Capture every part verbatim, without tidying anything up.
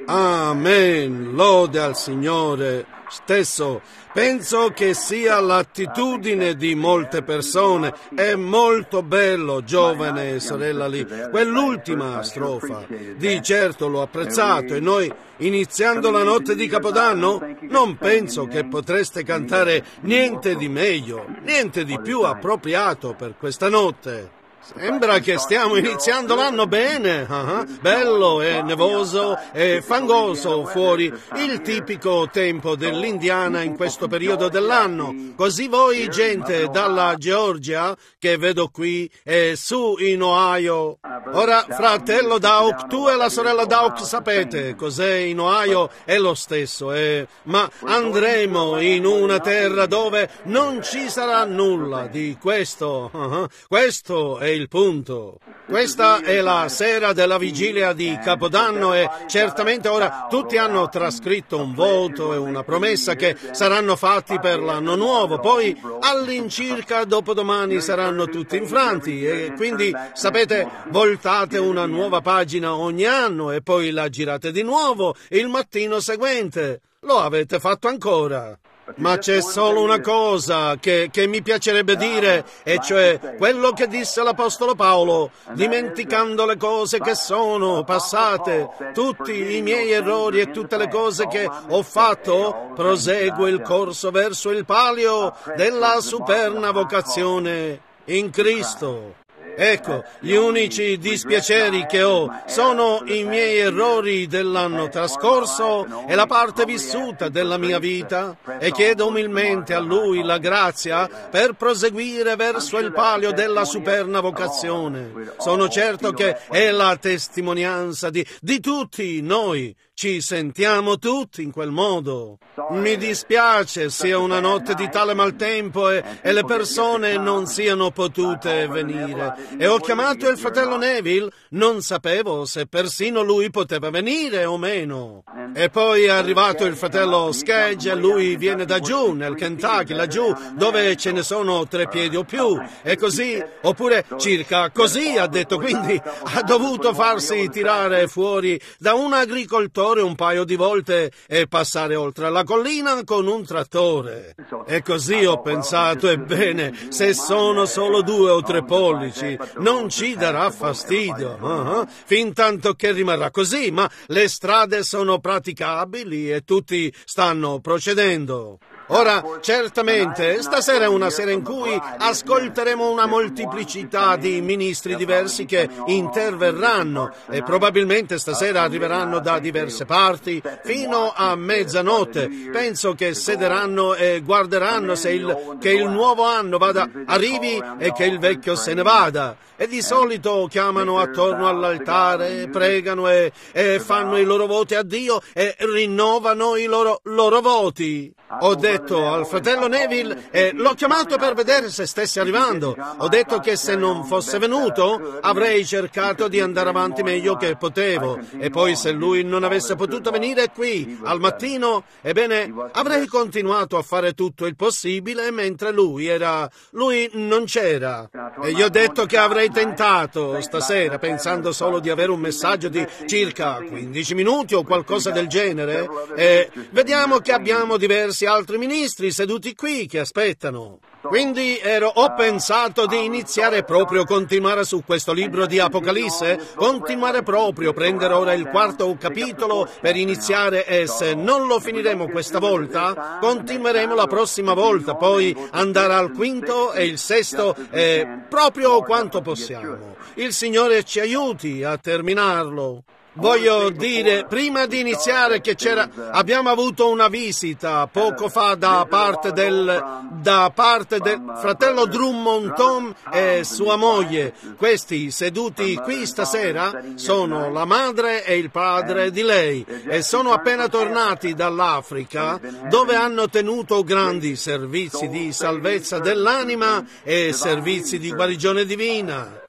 Amen, lode al Signore stesso. Penso che sia l'attitudine di molte persone. È molto bello, giovane sorella lì, quell'ultima strofa. Di certo l'ho apprezzato e noi, iniziando la notte di Capodanno, non penso che potreste cantare niente di meglio, niente di più appropriato per questa notte. Sembra che stiamo iniziando l'anno bene, uh-huh. Bello e nevoso e fangoso fuori, il tipico tempo dell'Indiana in questo periodo dell'anno. Così voi, gente dalla Georgia, che vedo qui, e su in Ohio. Ora, fratello Dauk, tu e la sorella Dauk sapete cos'è in Ohio? È lo stesso, eh? Ma andremo in una terra dove non ci sarà nulla di questo. Uh-huh. Questo è il punto. Questa è la sera della vigilia di Capodanno e certamente ora tutti hanno trascritto un voto e una promessa che saranno fatti per l'anno nuovo, poi all'incirca dopodomani saranno tutti infranti e quindi, sapete, voltate una nuova pagina ogni anno e poi la girate di nuovo il mattino seguente. Lo avete fatto ancora. Ma c'è solo una cosa che, che mi piacerebbe dire, e cioè quello che disse l'Apostolo Paolo, dimenticando le cose che sono passate, tutti i miei errori e tutte le cose che ho fatto, proseguo il corso verso il palio della superna vocazione in Cristo. Ecco, gli unici dispiaceri che ho sono i miei errori dell'anno trascorso e la parte vissuta della mia vita e chiedo umilmente a Lui la grazia per proseguire verso il palio della superna vocazione. Sono certo che è la testimonianza di, di tutti noi. Ci sentiamo tutti in quel modo. Mi dispiace sia una notte di tale maltempo e, e le persone non siano potute venire. E ho chiamato il fratello Neville, non sapevo se persino lui poteva venire o meno. E poi è arrivato il fratello Skegge, lui viene da giù, nel Kentucky, laggiù, dove ce ne sono tre piedi o più. E così, oppure circa così, ha detto, quindi ha dovuto farsi tirare fuori da un agricoltore un paio di volte e passare oltre la collina con un trattore. E così ho pensato, ebbene, se sono solo due o tre pollici, non ci darà fastidio, uh-huh. Fin tanto che rimarrà così, ma le strade sono praticabili e tutti stanno procedendo. Ora, certamente, stasera è una sera in cui ascolteremo una moltiplicità di ministri diversi che interverranno e probabilmente stasera arriveranno da diverse parti fino a mezzanotte. Penso che sederanno e guarderanno se il, che il nuovo anno vada, arrivi e che il vecchio se ne vada. E di solito chiamano attorno all'altare, pregano e, e fanno i loro voti a Dio e rinnovano i loro, loro voti. Ho detto al fratello Neville, e l'ho chiamato per vedere se stesse arrivando. Ho detto che se non fosse venuto avrei cercato di andare avanti meglio che potevo. E poi se lui non avesse potuto venire qui al mattino, ebbene, avrei continuato a fare tutto il possibile mentre lui era... lui non c'era. E gli ho detto che avrei tentato stasera, pensando solo di avere un messaggio di circa quindici minuti o qualcosa del genere. E vediamo che abbiamo diversi altri ministri seduti qui che aspettano. Quindi ero, ho pensato di iniziare proprio, continuare su questo libro di Apocalisse, continuare proprio, prendere ora il quarto capitolo per iniziare e se non lo finiremo questa volta, continueremo la prossima volta, poi andare al quinto e il sesto e proprio quanto possiamo. Il Signore ci aiuti a terminarlo. Voglio dire, prima di iniziare, che c'era, abbiamo avuto una visita poco fa da parte del, da parte del fratello Drummond Tom e sua moglie. Questi seduti qui stasera sono la madre e il padre di lei e sono appena tornati dall'Africa, dove hanno tenuto grandi servizi di salvezza dell'anima e servizi di guarigione divina.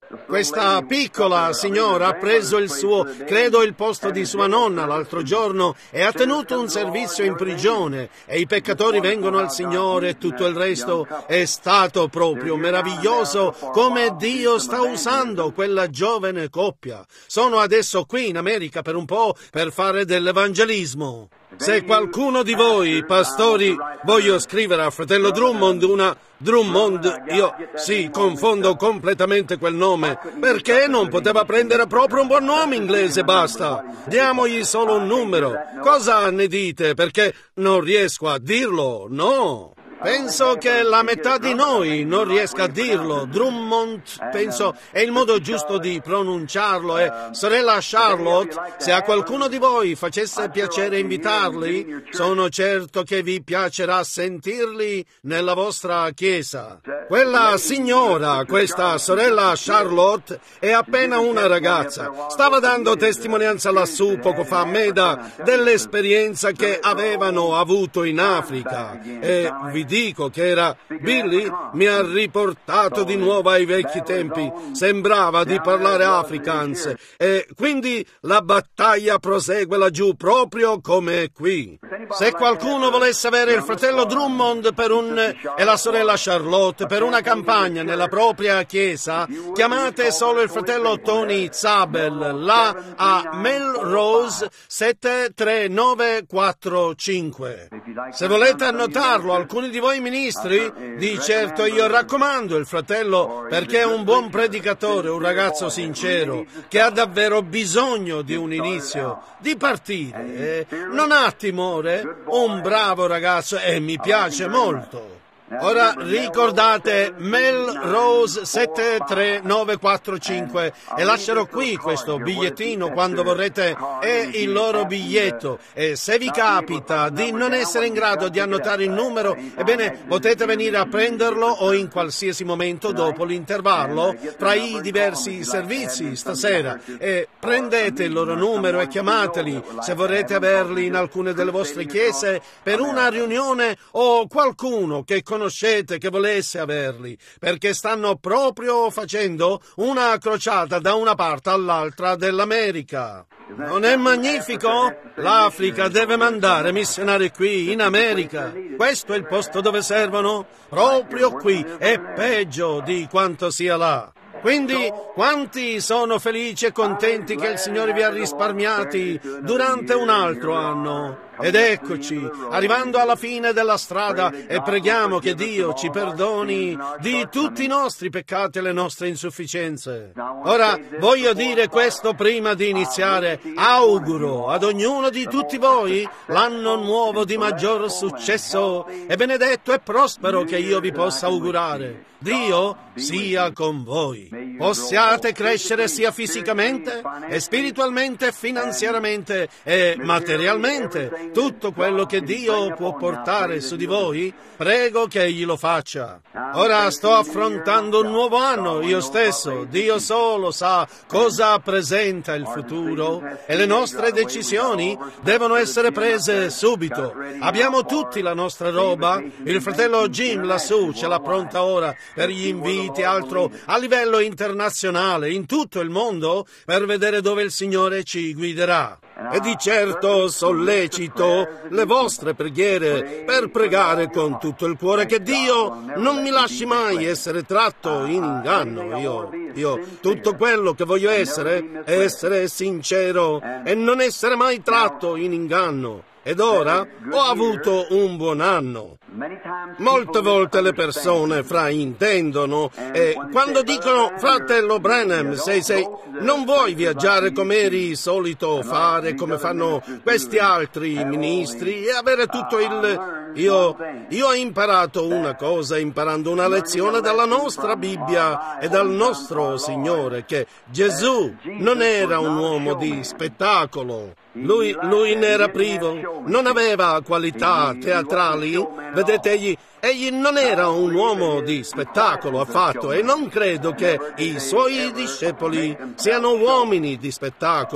Questa piccola signora ha preso il suo, credo il posto di sua nonna l'altro giorno e ha tenuto un servizio in prigione e i peccatori vengono al Signore e tutto il resto. È stato proprio meraviglioso come Dio sta usando quella giovane coppia. Sono adesso qui in America per un po' per fare dell'evangelismo. Se qualcuno di voi, pastori, voglio scrivere a fratello Drummond una Drummond, io sì, confondo completamente quel nome, perché non poteva prendere proprio un buon nome inglese, basta. Diamogli solo un numero. Cosa ne dite? Perché non riesco a dirlo, no. Penso che la metà di noi non riesca a dirlo. Drummond, penso, è il modo giusto di pronunciarlo. E sorella Charlotte, se a qualcuno di voi facesse piacere invitarli, sono certo che vi piacerà sentirli nella vostra chiesa. Quella signora, questa sorella Charlotte, è appena una ragazza. Stava dando testimonianza lassù poco fa a Meda dell'esperienza che avevano avuto in Africa. E vi dico che era Billy mi ha riportato di nuovo ai vecchi tempi, sembrava di parlare Afrikaans e quindi la battaglia prosegue laggiù proprio come qui. Se qualcuno volesse avere il fratello Drummond per un e la sorella Charlotte per una campagna nella propria chiesa, chiamate solo il fratello Tony Zabel là a Melrose sette tre nove quattro cinque. Se volete annotarlo, alcuni di voi ministri, di certo io raccomando il fratello perché è un buon predicatore, un ragazzo sincero che ha davvero bisogno di un inizio, di partire. Non ha timore, un bravo ragazzo e mi piace molto. Ora ricordate Melrose sette tre nove quattro cinque e lascerò qui questo bigliettino quando vorrete, è il loro biglietto e se vi capita di non essere in grado di annotare il numero, ebbene potete venire a prenderlo o in qualsiasi momento dopo l'intervallo tra i diversi servizi stasera e prendete il loro numero e chiamateli se vorrete averli in alcune delle vostre chiese per una riunione o qualcuno che conoscete che volesse averli, perché stanno proprio facendo una crociata da una parte all'altra dell'America. Non è magnifico? L'Africa deve mandare missionari qui, in America. Questo è il posto dove servono? Proprio qui, è peggio di quanto sia là. Quindi, quanti sono felici e contenti che il Signore vi ha risparmiati durante un altro anno? Ed eccoci, arrivando alla fine della strada e preghiamo che Dio ci perdoni di tutti i nostri peccati e le nostre insufficienze. Ora, voglio dire questo prima di iniziare. Auguro ad ognuno di tutti voi l'anno nuovo di maggior successo e benedetto e prospero che io vi possa augurare. Dio sia con voi. Possiate crescere sia fisicamente e spiritualmente, finanziariamente e materialmente. Tutto quello che Dio può portare su di voi, prego che Egli lo faccia. Ora sto affrontando un nuovo anno io stesso. Dio solo sa cosa presenta il futuro e le nostre decisioni devono essere prese subito. Abbiamo tutti la nostra roba. Il fratello Jim lassù ce l'ha pronta ora per gli inviti, altro a livello internazionale, in tutto il mondo, per vedere dove il Signore ci guiderà. E di certo sollecito le vostre preghiere per pregare con tutto il cuore che Dio non mi lasci mai essere tratto in inganno. Io, io, tutto quello che voglio essere è essere sincero e non essere mai tratto in inganno. Ed ora ho avuto un buon anno. Molte volte le persone fraintendono e quando dicono fratello Branham, sei, sei, non vuoi viaggiare come eri solito fare, come fanno questi altri ministri e avere tutto il... Io, io ho imparato una cosa imparando una lezione dalla nostra Bibbia e dal nostro Signore, che Gesù non era un uomo di spettacolo. Lui, lui ne era privo, non aveva qualità teatrali. Vedete, egli, egli non era un uomo di spettacolo affatto e non credo che i suoi discepoli siano uomini di spettacolo.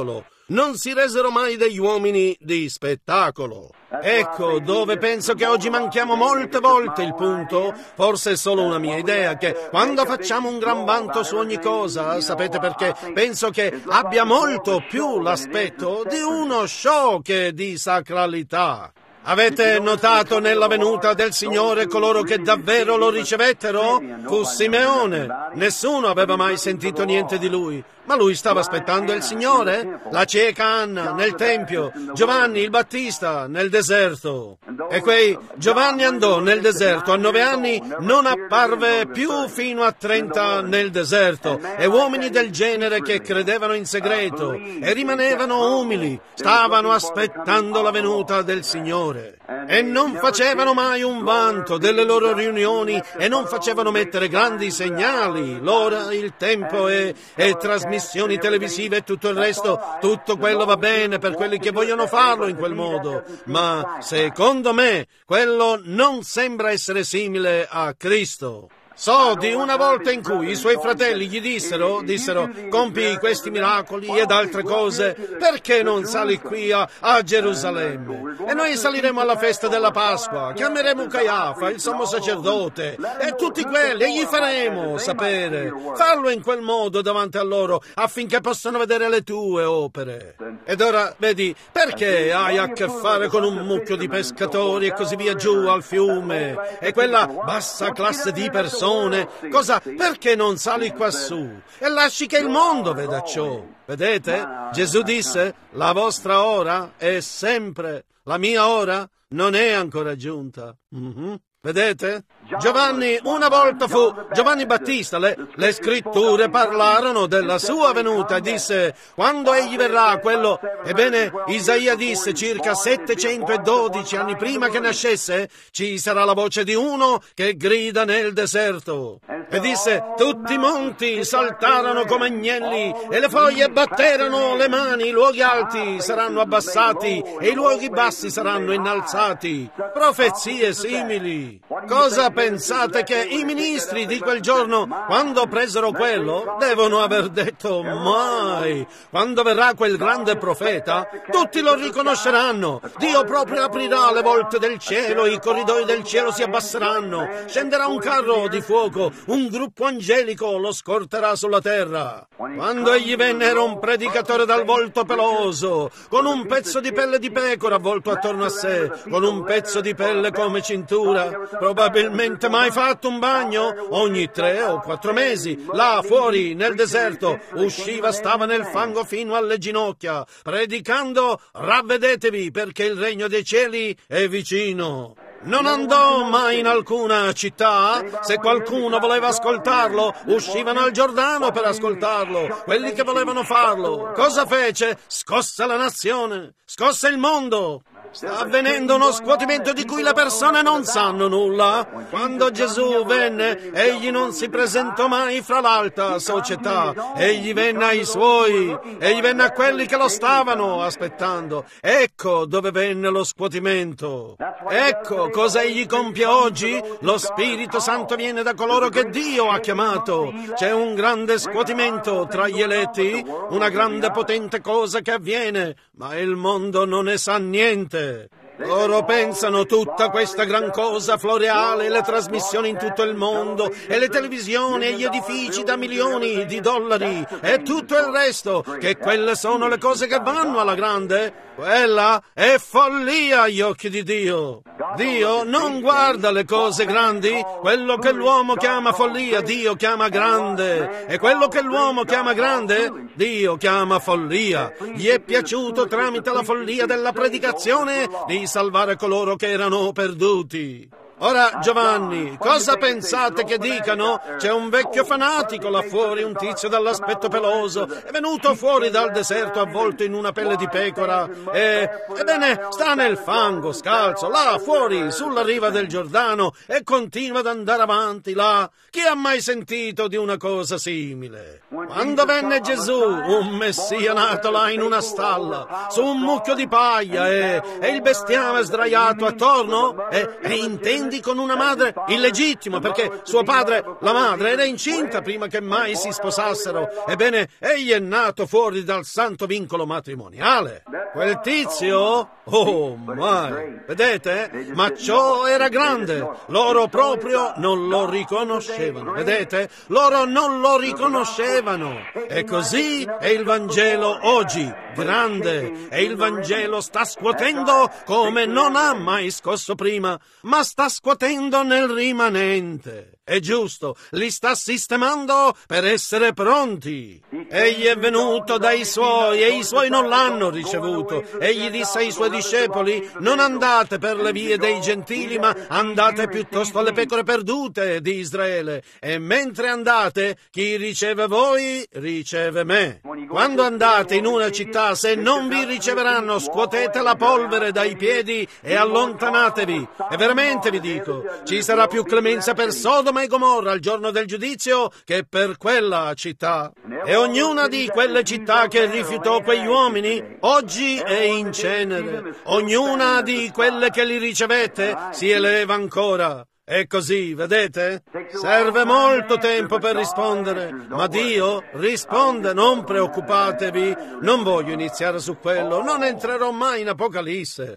non si resero mai degli uomini di spettacolo. Ecco dove penso che oggi manchiamo molte volte il punto, forse è solo una mia idea, che quando facciamo un gran vanto su ogni cosa, sapete perché? Penso che abbia molto più l'aspetto di uno show che di sacralità. Avete notato nella venuta del Signore coloro che davvero lo ricevettero? Fu Simeone. Nessuno aveva mai sentito niente di lui. Ma lui stava aspettando il Signore? La cieca Anna nel Tempio, Giovanni il Battista nel deserto. E quei Giovanni andò nel deserto a nove anni, non apparve più fino a trenta nel deserto. E uomini del genere che credevano in segreto e rimanevano umili, stavano aspettando la venuta del Signore. E non facevano mai un vanto delle loro riunioni e non facevano mettere grandi segnali, l'ora, il tempo e, e trasmissioni televisive e tutto il resto. Tutto quello va bene per quelli che vogliono farlo in quel modo, ma secondo me quello non sembra essere simile a Cristo. So di una volta in cui i suoi fratelli gli dissero, dissero, compi questi miracoli ed altre cose, perché non sali qui a, a Gerusalemme? E noi saliremo alla festa della Pasqua, chiameremo Caiafa, il sommo sacerdote, e tutti quelli, e gli faremo sapere. Fallo in quel modo davanti a loro, affinché possano vedere le tue opere. Ed ora, vedi, perché hai a che fare con un mucchio di pescatori e così via giù al fiume, e quella bassa classe di persone? Cosa? Perché non sali quassù e lasci che il mondo veda ciò? Vedete? Gesù disse, la vostra ora è sempre, la mia ora non è ancora giunta. Mm-hmm. Vedete? Giovanni una volta fu Giovanni Battista, le, le scritture parlarono della sua venuta e disse, quando egli verrà, quello, ebbene, Isaia disse circa settecentododici anni prima che nascesse, ci sarà la voce di uno che grida nel deserto. E disse, tutti i monti saltarono come agnelli e le foglie batterono le mani, i luoghi alti saranno abbassati e i luoghi bassi saranno innalzati. Profezie simili. Cosa pensate che i ministri di quel giorno, quando presero quello, devono aver detto mai? Quando verrà quel grande profeta, tutti lo riconosceranno. Dio proprio aprirà le volte del cielo, i corridoi del cielo si abbasseranno, scenderà un carro di fuoco, un gruppo angelico lo scorterà sulla terra. Quando egli venne era un predicatore dal volto peloso, con un pezzo di pelle di pecora avvolto attorno a sé, con un pezzo di pelle come cintura. Probabilmente mai fatto un bagno? Ogni tre o quattro mesi, là fuori nel deserto, usciva, stava nel fango fino alle ginocchia, predicando, ravvedetevi perché il regno dei cieli è vicino. Non andò mai in alcuna città. Se qualcuno voleva ascoltarlo, uscivano al Giordano per ascoltarlo. Quelli che volevano farlo, cosa fece? Scosse la nazione, scosse il mondo. Sta avvenendo uno scuotimento di cui le persone non sanno nulla. Quando Gesù venne, egli non si presentò mai fra l'alta società. Egli venne ai suoi, egli venne a quelli che lo stavano aspettando. Ecco dove venne lo scuotimento. Ecco cosa egli compie oggi. Lo Spirito Santo viene da coloro che Dio ha chiamato. C'è un grande scuotimento tra gli eletti, una grande potente cosa che avviene, ma il mondo non ne sa niente. Loro pensano tutta questa gran cosa floreale, le trasmissioni in tutto il mondo, e le televisioni e gli edifici da milioni di dollari, e tutto il resto, che quelle sono le cose che vanno alla grande. Quella è follia agli occhi di Dio. Dio non guarda le cose grandi. Quello che l'uomo chiama follia, Dio chiama grande. E quello che l'uomo chiama grande, Dio chiama follia. Gli è piaciuto tramite la follia della predicazione di salvare coloro che erano perduti. Ora, Giovanni, cosa pensate che dicano? C'è un vecchio fanatico là fuori, un tizio dall'aspetto peloso, è venuto fuori dal deserto avvolto in una pelle di pecora e, ebbene, sta nel fango, scalzo, là fuori, sulla riva del Giordano, e continua ad andare avanti là. Chi ha mai sentito di una cosa simile? Quando venne Gesù, un messia nato là in una stalla, su un mucchio di paglia, e, e il bestiame sdraiato attorno, e, e intende quindi con una madre illegittima, perché suo padre, la madre, era incinta prima che mai si sposassero. Ebbene, egli è nato fuori dal santo vincolo matrimoniale. Quel tizio? Oh, mai! Vedete? Ma ciò era grande. Loro proprio non lo riconoscevano. Vedete? Loro non lo riconoscevano. E così è il Vangelo oggi. Grande. E il Vangelo sta scuotendo come non ha mai scosso prima, ma sta scuotendo nel rimanente. È giusto, li sta sistemando per essere pronti. Egli è venuto dai suoi e i suoi non l'hanno ricevuto. Egli disse ai suoi discepoli: non andate per le vie dei gentili, ma andate piuttosto alle pecore perdute di Israele. E mentre andate, chi riceve voi, riceve me. Quando andate in una città, se non vi riceveranno, scuotete la polvere dai piedi e allontanatevi. E veramente vi dico, ci sarà più clemenza per Sodoma e Gomorra al giorno del giudizio che per quella città. E ognuna di quelle città che rifiutò quegli uomini oggi è in cenere. Ognuna di quelle che li ricevette si eleva ancora. È così, vedete? Serve molto tempo per rispondere, ma Dio risponde, non preoccupatevi. Non voglio iniziare su quello, non entrerò mai in Apocalisse.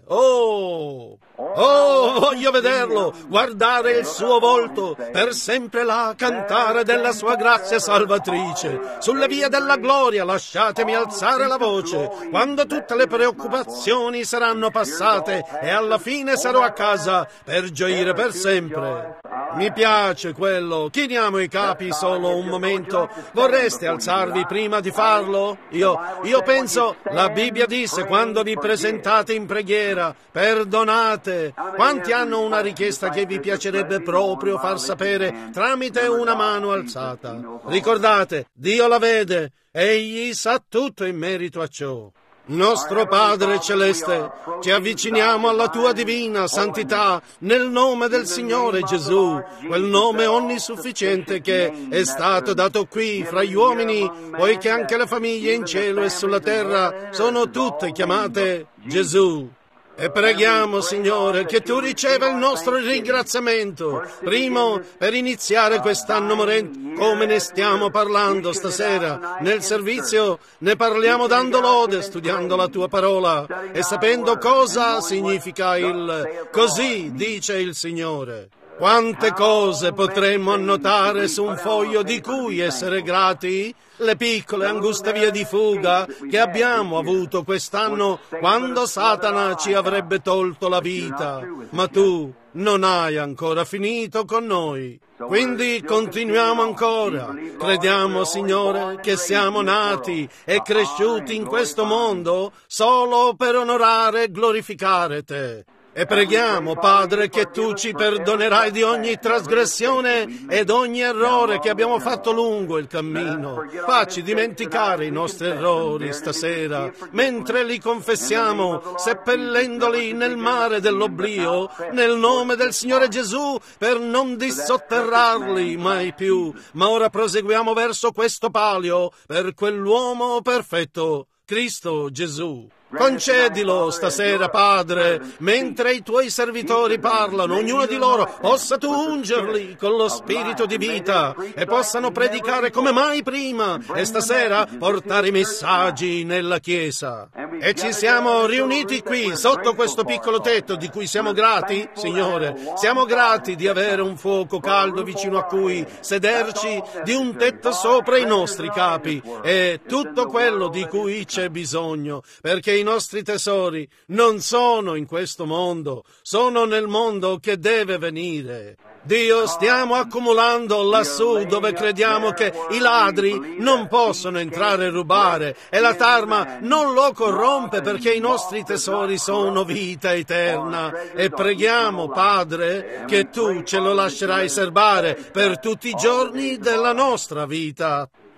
Oh! Oh, voglio vederlo, guardare il suo volto, per sempre là cantare della sua grazia salvatrice. Sulle vie della gloria lasciatemi alzare la voce, quando tutte le preoccupazioni saranno passate e alla fine sarò a casa per gioire per sempre. Mi piace quello. Chiniamo i capi solo un momento. Vorreste alzarvi prima di farlo? Io, io penso, la Bibbia disse, quando vi presentate in preghiera, perdonate. Quanti hanno una richiesta che vi piacerebbe proprio far sapere tramite una mano alzata? Ricordate, Dio la vede, egli sa tutto in merito a ciò. Nostro Padre Celeste, ci avviciniamo alla Tua divina santità nel nome del Signore Gesù, quel nome onnisufficiente che è stato dato qui fra gli uomini, poiché anche le famiglie in cielo e sulla terra sono tutte chiamate Gesù. E preghiamo, Signore, che Tu riceva il nostro ringraziamento, primo per iniziare quest'anno morente, come ne stiamo parlando stasera. Nel servizio ne parliamo dando lode, studiando la Tua parola e sapendo cosa significa il così dice il Signore. Quante cose potremmo annotare su un foglio di cui essere grati? Le piccole anguste vie di fuga che abbiamo avuto quest'anno quando Satana ci avrebbe tolto la vita. Ma Tu non hai ancora finito con noi. Quindi continuiamo ancora. Crediamo, Signore, che siamo nati e cresciuti in questo mondo solo per onorare e glorificare Te. E preghiamo, Padre, che Tu ci perdonerai di ogni trasgressione ed ogni errore che abbiamo fatto lungo il cammino. Facci dimenticare i nostri errori stasera, mentre li confessiamo, seppellendoli nel mare dell'oblio, nel nome del Signore Gesù, per non dissotterrarli mai più. Ma ora proseguiamo verso questo palio, per quell'uomo perfetto, Cristo Gesù. Concedilo stasera, Padre, mentre i Tuoi servitori parlano, ognuno di loro possa Tu ungerli con lo spirito di vita e possano predicare come mai prima e stasera portare i messaggi nella Chiesa. E ci siamo riuniti qui sotto questo piccolo tetto di cui siamo grati, Signore. Siamo grati di avere un fuoco caldo vicino a cui sederci, di un tetto sopra i nostri capi e tutto quello di cui c'è bisogno, perché i nostri tesori non sono in questo mondo, sono nel mondo che deve venire. Dio, stiamo accumulando lassù dove crediamo che i ladri non possono entrare e rubare e la tarma non lo corrompe perché i nostri tesori sono vita eterna. E preghiamo, Padre, che Tu ce lo lascerai serbare per tutti i giorni della nostra vita.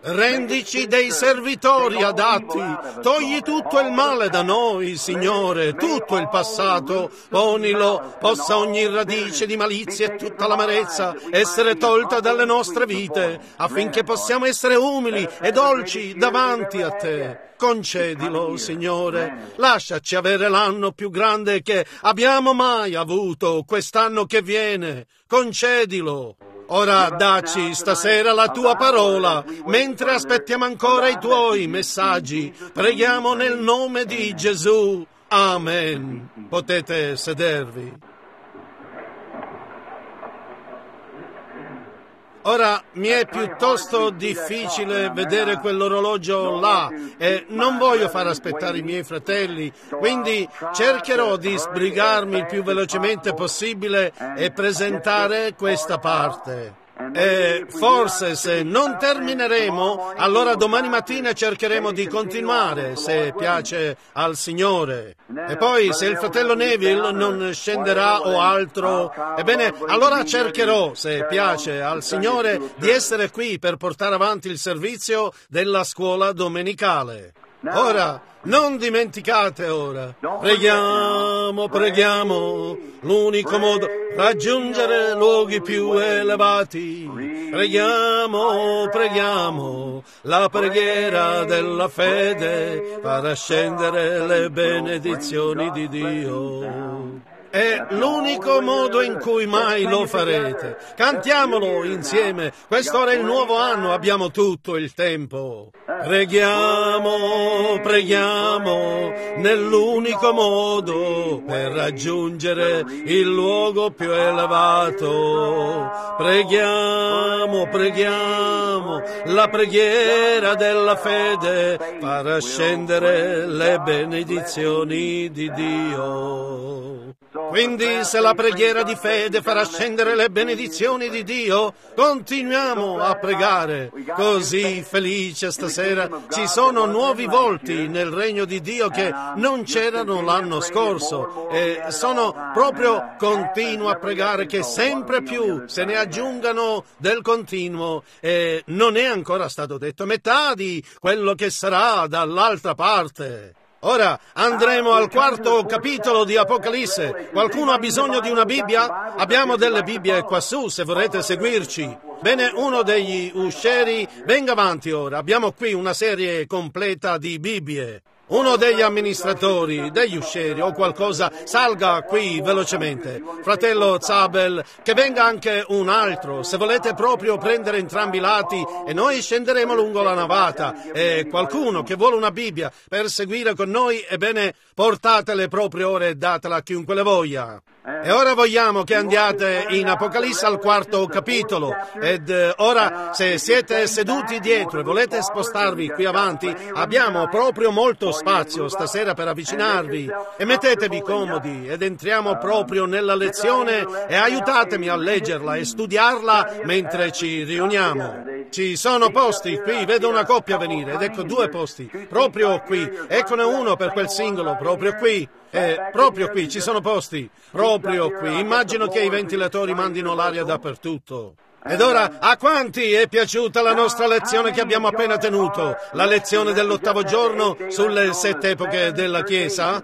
Rendici dei servitori adatti, togli tutto il male da noi, Signore, tutto il passato, ponilo, possa ogni radice di malizia e tutta l'amarezza essere tolta dalle nostre vite, affinché possiamo essere umili e dolci davanti a Te. Concedilo, Signore, lasciaci avere l'anno più grande che abbiamo mai avuto, quest'anno che viene, concedilo. Ora dacci stasera la Tua parola, mentre aspettiamo ancora i Tuoi messaggi. Preghiamo nel nome di Gesù. Amen. Potete sedervi. Ora, mi è piuttosto difficile vedere quell'orologio là e non voglio far aspettare i miei fratelli, quindi cercherò di sbrigarmi il più velocemente possibile e presentare questa parte. E forse se non termineremo, allora domani mattina cercheremo di continuare, se piace al Signore. E poi se il fratello Neville non scenderà o altro, ebbene, allora cercherò, se piace al Signore, di essere qui per portare avanti il servizio della scuola domenicale. Ora, non dimenticate ora, preghiamo, preghiamo, l'unico modo raggiungere luoghi più elevati. Preghiamo, preghiamo, la preghiera della fede farà scendere le benedizioni di Dio. È l'unico modo in cui mai lo farete. Cantiamolo insieme. Quest'ora è il nuovo anno, abbiamo tutto il tempo. Preghiamo, preghiamo, nell'unico modo per raggiungere il luogo più elevato. Preghiamo, preghiamo, la preghiera della fede farà scendere le benedizioni di Dio. Quindi se la preghiera di fede farà scendere le benedizioni di Dio, continuiamo a pregare. Così felice stasera, ci sono nuovi volti nel regno di Dio che non c'erano l'anno scorso e sono proprio continuo a pregare che sempre più se ne aggiungano del continuo e non è ancora stato detto metà di quello che sarà dall'altra parte. Ora andremo al quarto capitolo di Apocalisse. Qualcuno ha bisogno di una Bibbia? Abbiamo delle Bibbie quassù se vorrete seguirci. Bene, uno degli uscieri venga avanti ora. Abbiamo qui una serie completa di Bibbie. Uno degli amministratori, degli uscieri o qualcosa, salga qui velocemente. Fratello Zabel, che venga anche un altro, se volete proprio prendere entrambi i lati e noi scenderemo lungo la navata. E qualcuno che vuole una Bibbia per seguire con noi, ebbene, portatele proprio ora e datela a chiunque le voglia. E ora vogliamo che andiate in Apocalisse al quarto capitolo. Ed eh, ora, se siete seduti dietro e volete spostarvi qui avanti, abbiamo proprio molto spazio stasera per avvicinarvi. E mettetevi comodi ed entriamo proprio nella lezione e aiutatemi a leggerla e studiarla mentre ci riuniamo. Ci sono posti qui, vedo una coppia venire ed ecco due posti, proprio qui. Eccone uno per quel singolo, proprio qui. E proprio qui ci sono posti, proprio qui. Immagino che i ventilatori mandino l'aria dappertutto. Ed ora, a quanti è piaciuta la nostra lezione che abbiamo appena tenuto? La lezione dell'ottavo giorno sulle sette epoche della Chiesa?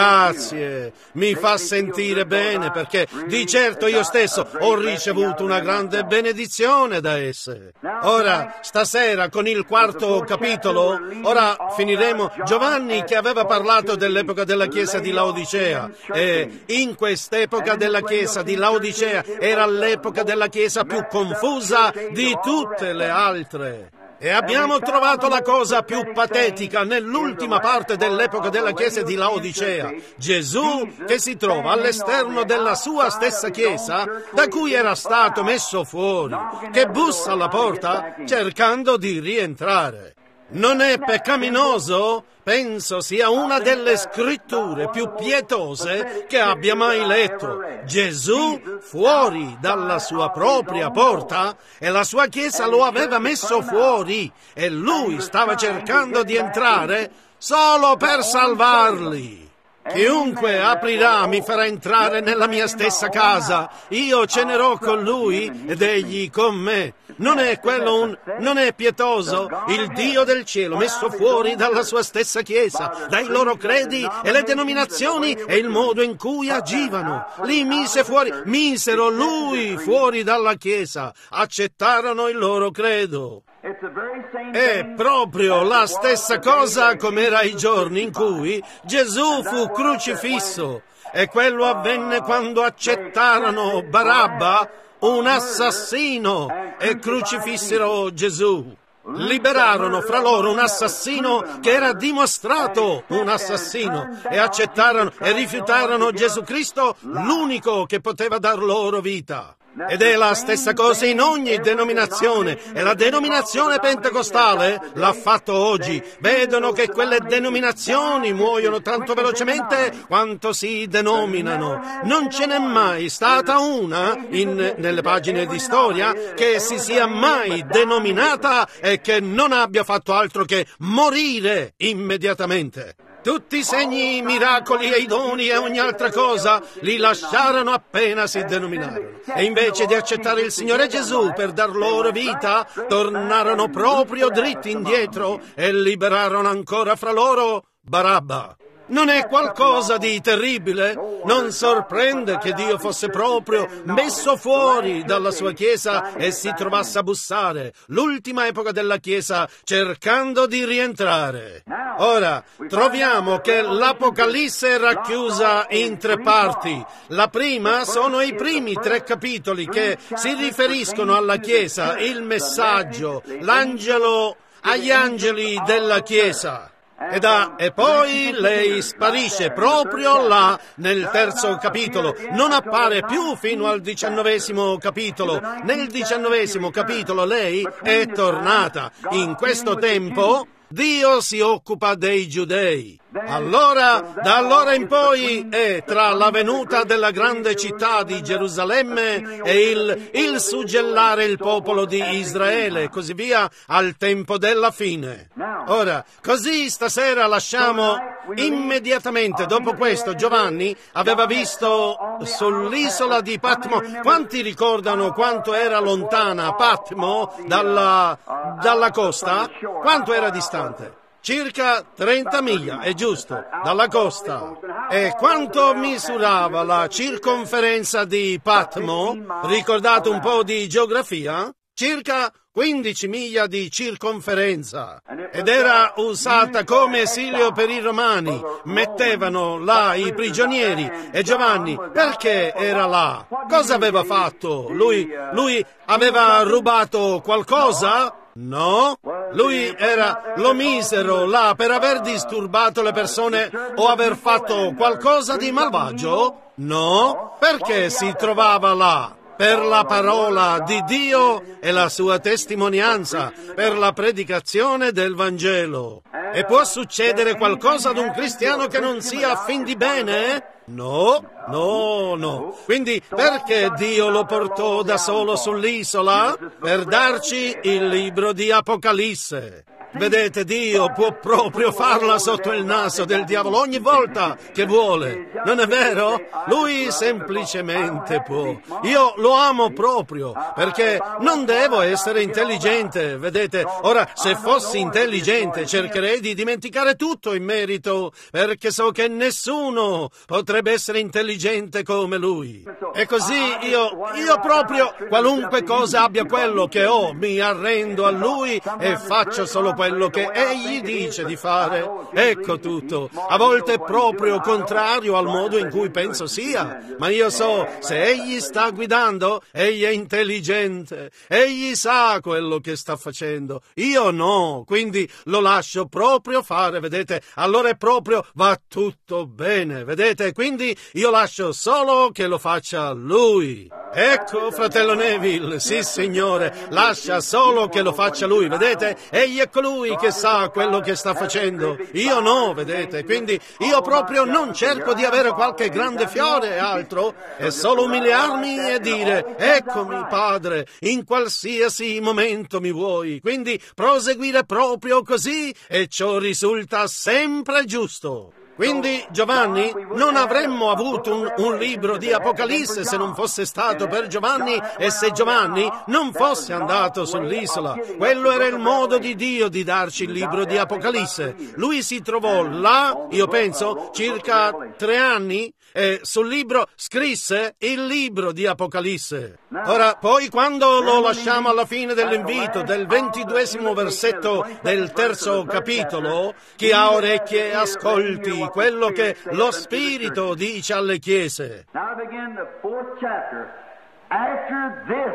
Grazie, mi fa sentire bene perché di certo io stesso ho ricevuto una grande benedizione da esse. Ora, stasera con il quarto capitolo, ora finiremo Giovanni che aveva parlato dell'epoca della Chiesa di Laodicea e in quest'epoca della Chiesa di Laodicea era l'epoca della Chiesa più confusa di tutte le altre. E abbiamo trovato la cosa più patetica nell'ultima parte dell'epoca della Chiesa di Laodicea. Gesù che si trova all'esterno della sua stessa Chiesa, da cui era stato messo fuori, che bussa alla porta cercando di rientrare. Non è peccaminoso? Penso sia una delle scritture più pietose che abbia mai letto. Gesù fuori dalla sua propria porta e la sua Chiesa lo aveva messo fuori e lui stava cercando di entrare solo per salvarli. Chiunque aprirà mi farà entrare nella mia stessa casa. Io cenerò con lui ed egli con me. Non è quello un... non è pietoso? Il Dio del cielo messo fuori dalla sua stessa Chiesa, dai loro credi e le denominazioni e il modo in cui agivano. Li mise fuori, misero lui fuori dalla Chiesa, accettarono il loro credo. È proprio la stessa cosa come era ai giorni in cui Gesù fu crocifisso, e quello avvenne quando accettarono Barabba, un assassino, e crocifissero Gesù. Liberarono fra loro un assassino che era dimostrato un assassino e accettarono e rifiutarono Gesù Cristo, l'unico che poteva dar loro vita. Ed è la stessa cosa in ogni denominazione, e la denominazione pentecostale l'ha fatto oggi. Vedono che quelle denominazioni muoiono tanto velocemente quanto si denominano. Non ce n'è mai stata una in, nelle pagine di storia che si sia mai denominata e che non abbia fatto altro che morire immediatamente. Tutti i segni, i miracoli e i doni e ogni altra cosa li lasciarono appena si denominarono. E invece di accettare il Signore Gesù per dar loro vita, tornarono proprio dritti indietro e liberarono ancora fra loro Barabba. Non è qualcosa di terribile? Non sorprende che Dio fosse proprio messo fuori dalla sua Chiesa e si trovasse a bussare, l'ultima epoca della Chiesa, cercando di rientrare. Ora, troviamo che l'Apocalisse è racchiusa in tre parti. La prima sono i primi tre capitoli che si riferiscono alla Chiesa, il messaggio, l'angelo agli angeli della Chiesa. E, da, e poi lei sparisce proprio là nel terzo capitolo, non appare più fino al diciannovesimo capitolo. Nel diciannovesimo capitolo lei è tornata. In questo tempo Dio si occupa dei giudei. Allora, da allora in poi è tra la venuta della grande città di Gerusalemme e il, il suggellare il popolo di Israele e così via al tempo della fine. Ora, così stasera lasciamo immediatamente dopo questo. Giovanni aveva visto sull'isola di Patmo. Quanti ricordano quanto era lontana Patmo dalla, dalla costa? Quanto era distante? Circa trenta miglia, è giusto, dalla costa. E quanto misurava la circonferenza di Patmo? Ricordate un po' di geografia? Circa quindici miglia di circonferenza. Ed era usata come esilio per i romani. Mettevano là i prigionieri. E Giovanni, perché era là? Cosa aveva fatto? Lui, lui aveva rubato qualcosa? No, lui era, lo misero là per aver disturbato le persone o aver fatto qualcosa di malvagio? No, perché si trovava là? Per la parola di Dio e la sua testimonianza, per la predicazione del Vangelo. E può succedere qualcosa ad un cristiano che non sia a fin di bene? No, no, no. Quindi perché Dio lo portò da solo sull'isola? Per darci il libro di Apocalisse. Vedete, Dio può proprio farla sotto il naso del diavolo ogni volta che vuole. Non è vero? Lui semplicemente può. Io lo amo proprio, perché non devo essere intelligente. Vedete, ora, se fossi intelligente cercherei di dimenticare tutto in merito, perché so che nessuno potrebbe essere intelligente come lui. E così io, io proprio, qualunque cosa abbia quello che ho, mi arrendo a lui e faccio solo quello che egli dice di fare. Ecco tutto. A volte è proprio contrario al modo in cui penso sia, ma io so, se egli sta guidando, egli è intelligente, egli sa quello che sta facendo. Io no, quindi lo lascio proprio fare, vedete? Allora è proprio, va tutto bene, vedete? Quindi io lascio solo che lo faccia lui. Ecco, fratello Neville, sì signore, lascia solo che lo faccia lui, vedete? Egli è colui che sa quello che sta facendo. Io no, vedete? Quindi io proprio non cerco di avere qualche grande fiore e altro, è solo umiliarmi e dire, eccomi Padre, in qualsiasi momento mi vuoi. Quindi proseguire proprio così e ciò risulta sempre giusto. Quindi, Giovanni, non avremmo avuto un, un libro di Apocalisse se non fosse stato per Giovanni e se Giovanni non fosse andato sull'isola. Quello era il modo di Dio di darci il libro di Apocalisse. Lui si trovò là, io penso, circa tre anni, e sul libro scrisse il libro di Apocalisse. Ora, poi quando lo lasciamo alla fine dell'invito, del ventiduesimo versetto del terzo capitolo, chi ha orecchie ascolti quello che lo Spirito dice alle chiese. Now begin the fourth chapter. After this,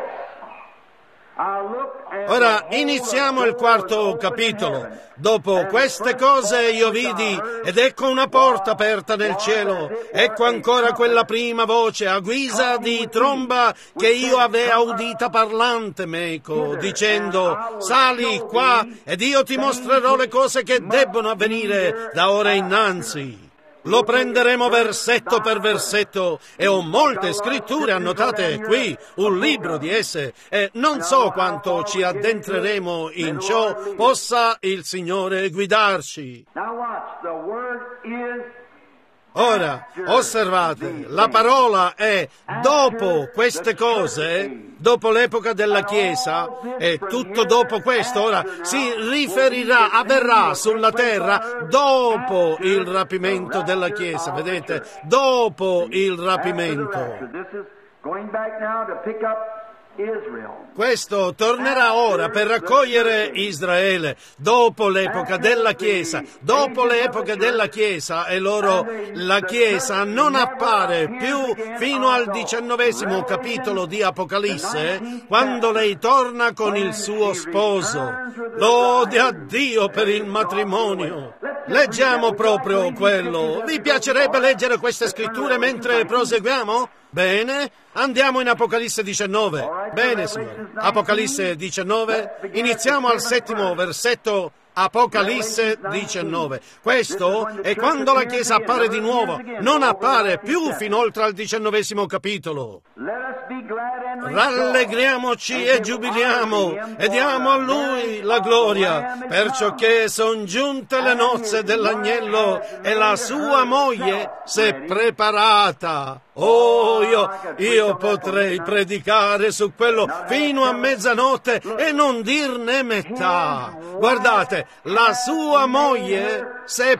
I looked and Ora behold, iniziamo a il door quarto was opened in capitolo. heaven. Dopo queste cose io vidi, ed ecco una porta aperta nel cielo. Ecco ancora quella prima voce a guisa di tromba che io avea udita parlando meco, dicendo: sali qua ed io ti mostrerò le cose che debbono avvenire da ora innanzi. Lo prenderemo versetto per versetto e ho molte scritture annotate qui, un libro di esse, e non so quanto ci addentreremo in ciò, possa il Signore guidarci. Now watch, the word is Ora, osservate, la parola è dopo queste cose, dopo l'epoca della Chiesa, e tutto dopo questo, ora si riferirà, avverrà sulla terra dopo il rapimento della Chiesa, vedete? Dopo il rapimento. This is going back now to pick up Israel. Questo tornerà ora per raccogliere Israele dopo l'epoca della Chiesa. Dopo l'epoca della Chiesa e loro, la Chiesa non appare più fino al diciannovesimo capitolo di Apocalisse, quando lei torna con il suo sposo. Lode a Dio per il matrimonio. Leggiamo proprio quello. Vi piacerebbe leggere queste scritture mentre proseguiamo? Bene, andiamo in Apocalisse diciannove. Bene, signore. Apocalisse diciannove, iniziamo al settimo versetto. Apocalisse diciannove. Questo è quando la Chiesa appare di nuovo. Non appare più fino oltre al diciannovesimo capitolo. Let us be glad and rejoice. Rallegriamoci e giubiliamo e diamo a Lui la gloria, perciò che son giunte le nozze dell'agnello e la sua moglie s'è preparata. Oh, io, io potrei predicare su quello fino a mezzanotte e non dirne metà. Guardate, la sua moglie s'è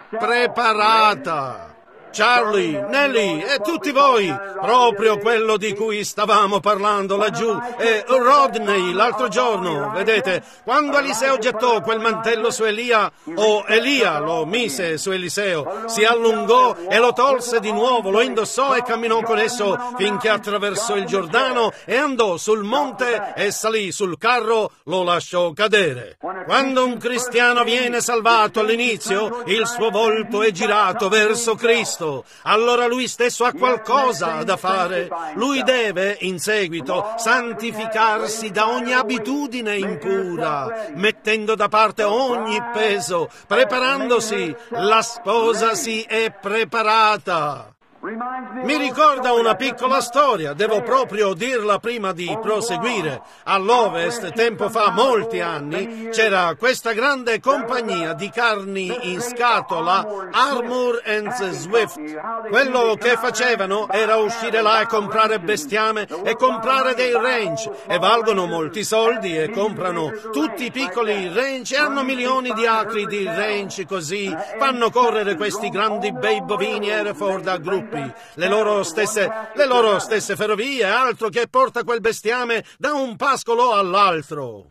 preparata. Charlie, Nelly e tutti voi, proprio quello di cui stavamo parlando laggiù, e Rodney l'altro giorno, vedete, quando Eliseo gettò quel mantello su Elia, o Elia lo mise su Eliseo, si allungò e lo tolse di nuovo, lo indossò e camminò con esso finché attraversò il Giordano e andò sul monte e salì sul carro, lo lasciò cadere. Quando un cristiano viene salvato all'inizio, il suo volto è girato verso Cristo. Allora lui stesso ha qualcosa da fare. Lui deve, in seguito, santificarsi da ogni abitudine impura, mettendo da parte ogni peso, preparandosi. La sposa si è preparata. Mi ricorda una piccola storia, devo proprio dirla prima di proseguire. All'Ovest, tempo fa, molti anni, c'era questa grande compagnia di carni in scatola, Armour and Swift. Quello che facevano era uscire là e comprare bestiame e comprare dei ranch, e valgono molti soldi e comprano tutti i piccoli ranch e hanno milioni di acri di ranch, così fanno correre questi grandi bei bovini Hereford a gruppi. Le loro stesse, le loro stesse ferrovie, altro che porta quel bestiame da un pascolo all'altro.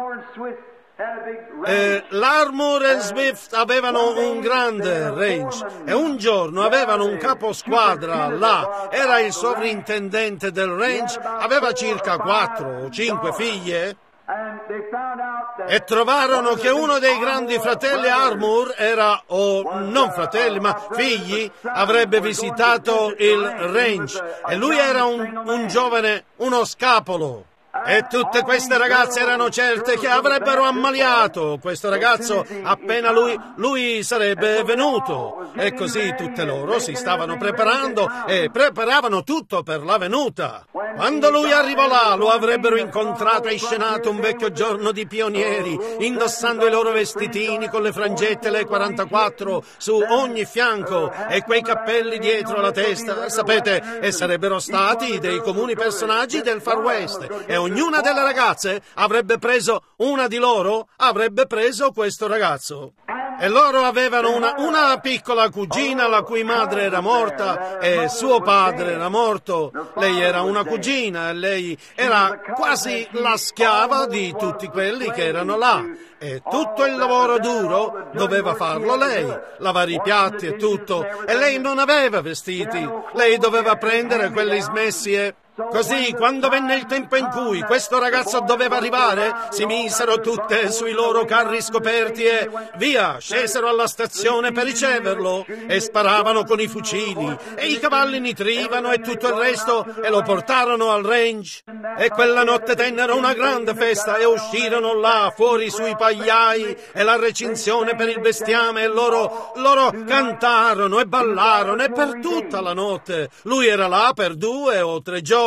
E l'Armour e Swift avevano un grande range e un giorno avevano un caposquadra là, era il sovrintendente del range, aveva circa quattro o cinque figlie. E trovarono che uno dei grandi fratelli Armour era, o non fratelli, ma figli, avrebbe visitato il ranch. E lui era un, un giovane, uno scapolo. E tutte queste ragazze erano certe che avrebbero ammaliato questo ragazzo appena lui, lui sarebbe venuto. E così tutte loro si stavano preparando e preparavano tutto per la venuta. Quando lui arrivò là, lo avrebbero incontrato e scenato un vecchio giorno di pionieri, indossando i loro vestitini con le frangette e le quarantaquattro su ogni fianco e quei cappelli dietro la testa, sapete, e sarebbero stati dei comuni personaggi del Far West, e ognuna delle ragazze avrebbe preso, una di loro avrebbe preso questo ragazzo. E loro avevano una, una piccola cugina la cui madre era morta e suo padre era morto. Lei era una cugina e lei era quasi la schiava di tutti quelli che erano là. E tutto il lavoro duro doveva farlo lei, lavare i piatti e tutto. E lei non aveva vestiti, lei doveva prendere quelli smessi e... Così, quando venne il tempo in cui questo ragazzo doveva arrivare, si misero tutte sui loro carri scoperti e via, scesero alla stazione per riceverlo e sparavano con i fucili e i cavalli nitrivano e tutto il resto e lo portarono al range. E quella notte tennero una grande festa e uscirono là fuori sui pagliai e la recinzione per il bestiame e loro, loro cantarono e ballarono e per tutta la notte. Lui era là per due o tre giorni.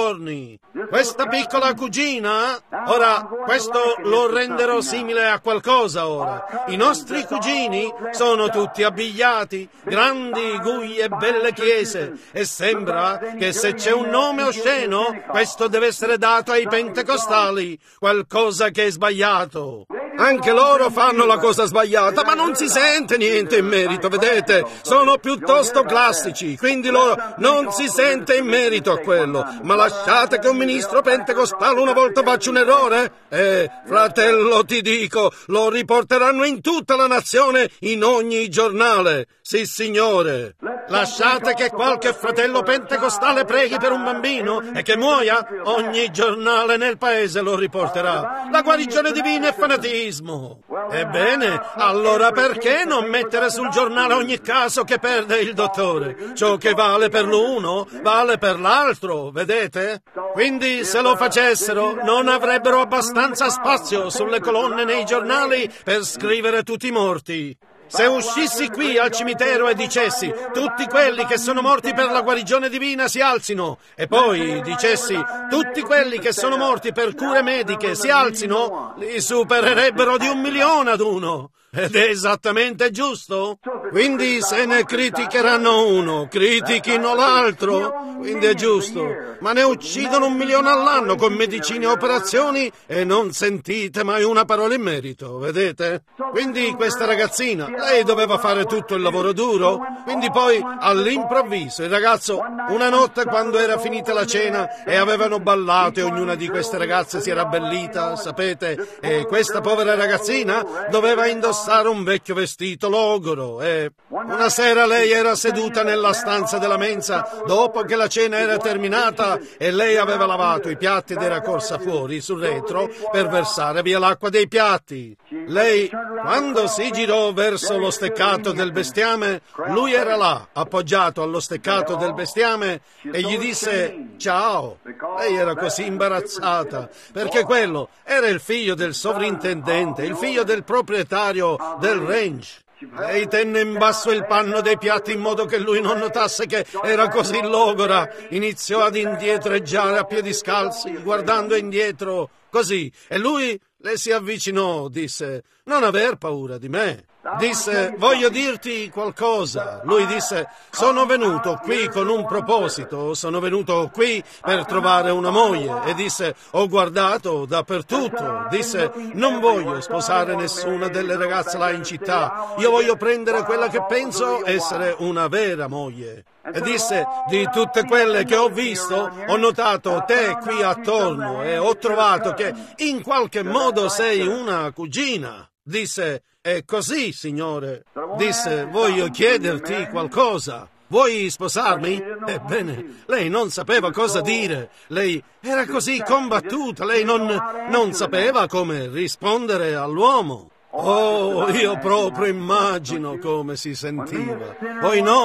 Questa piccola cugina, ora questo lo renderò simile a qualcosa ora. I nostri cugini sono tutti abbigliati, grandi gui e belle chiese, e sembra che se c'è un nome osceno, questo deve essere dato ai pentecostali, qualcosa che è sbagliato. Anche loro fanno la cosa sbagliata, ma non si sente niente in merito, vedete? Sono piuttosto classici, quindi loro non si sente in merito a quello. Ma lasciate che un ministro pentecostale una volta faccia un errore? Eh, fratello, ti dico, lo riporteranno in tutta la nazione, in ogni giornale. Sì, signore. Lasciate che qualche fratello pentecostale preghi per un bambino e che muoia, ogni giornale nel paese lo riporterà. La guarigione divina è fanatismo. Ebbene, allora perché non mettere sul giornale ogni caso che perde il dottore? Ciò che vale per l'uno, vale per l'altro, vedete? Quindi, se lo facessero, non avrebbero abbastanza spazio sulle colonne nei giornali per scrivere tutti i morti. Se uscissi qui al cimitero e dicessi tutti quelli che sono morti per la guarigione divina si alzino, e poi dicessi tutti quelli che sono morti per cure mediche si alzino, li supererebbero di un milione ad uno. Ed è esattamente giusto? Quindi se ne criticheranno uno, critichino l'altro, quindi è giusto. Ma ne uccidono un milione all'anno con medicine e operazioni e non sentite mai una parola in merito, vedete? Quindi questa ragazzina, lei doveva fare tutto il lavoro duro, quindi poi all'improvviso il ragazzo, una notte quando era finita la cena e avevano ballato e ognuna di queste ragazze si era abbellita, sapete, e questa povera ragazzina doveva indossare un vecchio vestito logoro e una sera lei era seduta nella stanza della mensa dopo che la cena era terminata e lei aveva lavato i piatti ed era corsa fuori sul retro per versare via l'acqua dei piatti. Lei, quando si girò verso lo steccato del bestiame, lui era là, appoggiato allo steccato del bestiame e gli disse ciao. Lei era così imbarazzata perché quello era il figlio del sovrintendente, il figlio del proprietario del range. Lei tenne in basso il panno dei piatti in modo che lui non notasse che era così logora. Iniziò ad indietreggiare a piedi scalzi, guardando indietro, così. E lui le si avvicinò, disse, non aver paura di me. Disse, voglio dirti qualcosa. Lui disse, sono venuto qui con un proposito, sono venuto qui per trovare una moglie. E disse, ho guardato dappertutto. Disse, non voglio sposare nessuna delle ragazze là in città. Io voglio prendere quella che penso essere una vera moglie. E disse, di tutte quelle che ho visto, ho notato te qui attorno e ho trovato che in qualche modo sei una cugina. Disse, è così, signore. Disse, voglio chiederti qualcosa. Vuoi sposarmi? Ebbene, lei non sapeva cosa dire. Lei era così combattuta, lei non, non sapeva come rispondere all'uomo. Oh, io proprio immagino come si sentiva. Poi no?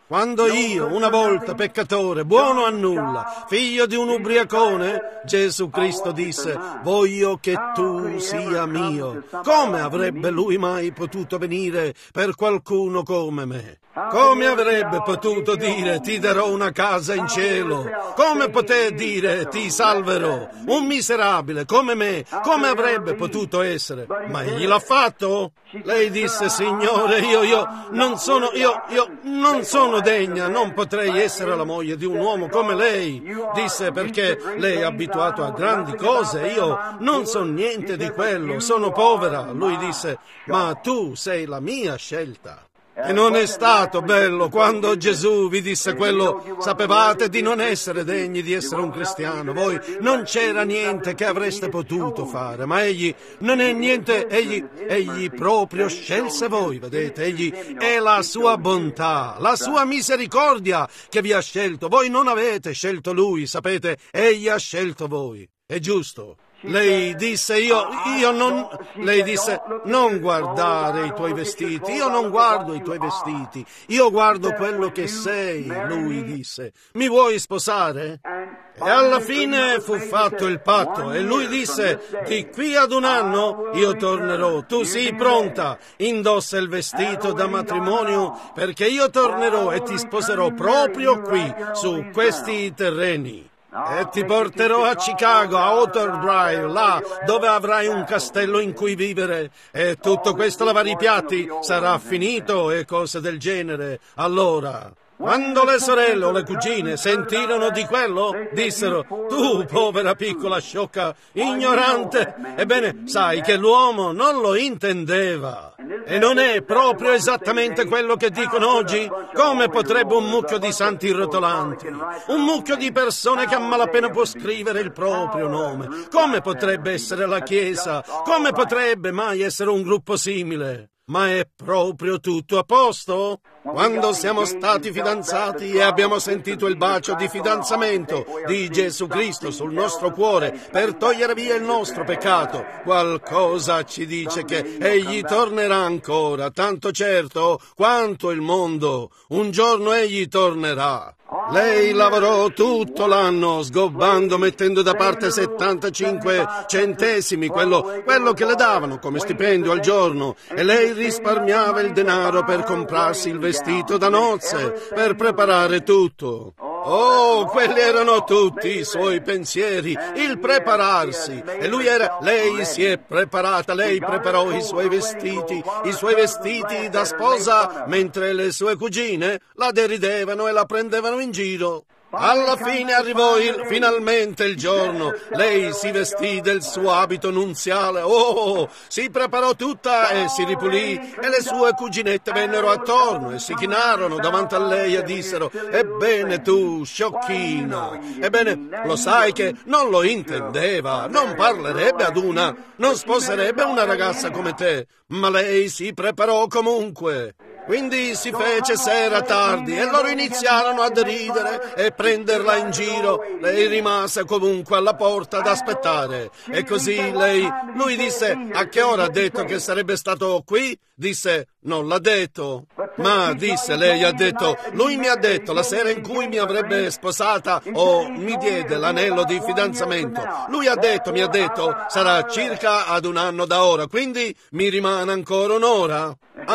Quando io, una volta peccatore, buono a nulla, figlio di un ubriacone, Gesù Cristo disse, voglio che tu sia mio. Come avrebbe lui mai potuto venire per qualcuno come me? Come avrebbe potuto dire, ti darò una casa in cielo? Come poté dire, ti salverò? Un miserabile come me, come avrebbe potuto essere? Ma egli l'ha fatto? Lei disse, Signore, io, io, non sono, io, io, non sono degna, non potrei essere la moglie di un uomo come lei. Disse, perché lei è abituato a grandi cose, io non so niente di quello, sono povera. Lui disse, ma tu sei la mia scelta. E non è stato bello quando Gesù vi disse quello, sapevate di non essere degni di essere un cristiano, voi non c'era niente che avreste potuto fare, ma egli non è niente, egli, egli proprio scelse voi, vedete, egli è la sua bontà, la sua misericordia che vi ha scelto, voi non avete scelto lui, sapete, egli ha scelto voi, è giusto. Lei disse, io, io non, lei disse, non guardare i tuoi vestiti, io non guardo i tuoi vestiti, io guardo quello che sei, lui disse, mi vuoi sposare? E alla fine fu fatto il patto e lui disse, di qui ad un anno io tornerò, tu sii pronta, indossa il vestito da matrimonio perché io tornerò e ti sposerò proprio qui, su questi terreni. E ti porterò a Chicago, a Otter Drive, là dove avrai un castello in cui vivere, e tutto questo lavare i piatti sarà finito e cose del genere. Allora, quando le sorelle o le cugine sentirono di quello, dissero, tu povera piccola sciocca, ignorante, ebbene, sai che l'uomo non lo intendeva. E non è proprio esattamente quello che dicono oggi? Come potrebbe un mucchio di santi rotolanti, un mucchio di persone che a malapena può scrivere il proprio nome, come potrebbe essere la Chiesa? Come potrebbe mai essere un gruppo simile? Ma è proprio tutto a posto? Quando siamo stati fidanzati e abbiamo sentito il bacio di fidanzamento di Gesù Cristo sul nostro cuore per togliere via il nostro peccato, qualcosa ci dice che egli tornerà ancora, tanto certo quanto il mondo. Un giorno egli tornerà. Lei lavorò tutto l'anno sgobbando, mettendo da parte settantacinque centesimi, quello, quello che le davano come stipendio al giorno, e lei risparmiava il denaro per comprarsi il vestito da nozze, per preparare tutto. Oh, quelli erano tutti i suoi pensieri, il prepararsi. E lui era, lei si è preparata, lei preparò i suoi vestiti, i suoi vestiti da sposa, mentre le sue cugine la deridevano e la prendevano in giro. Alla fine arrivò il, finalmente il giorno. Lei si vestì del suo abito nunziale. Oh, si preparò tutta e si ripulì, e le sue cuginette vennero attorno e si chinarono davanti a lei e dissero, ebbene tu, sciocchina, ebbene lo sai che non lo intendeva, non parlerebbe ad una, non sposerebbe una ragazza come te, ma lei si preparò comunque. Quindi si fece sera tardi e loro iniziarono a deridere e prenderla in giro. Lei rimase comunque alla porta ad aspettare. E così lei, lui disse, a che ora ha detto che sarebbe stato qui? Disse, non l'ha detto. Ma, disse, lei ha detto, lui mi ha detto la sera in cui mi avrebbe sposata o mi diede l'anello di fidanzamento. Lui ha detto, mi ha detto, sarà circa ad un anno da ora, quindi mi rimane ancora un'ora.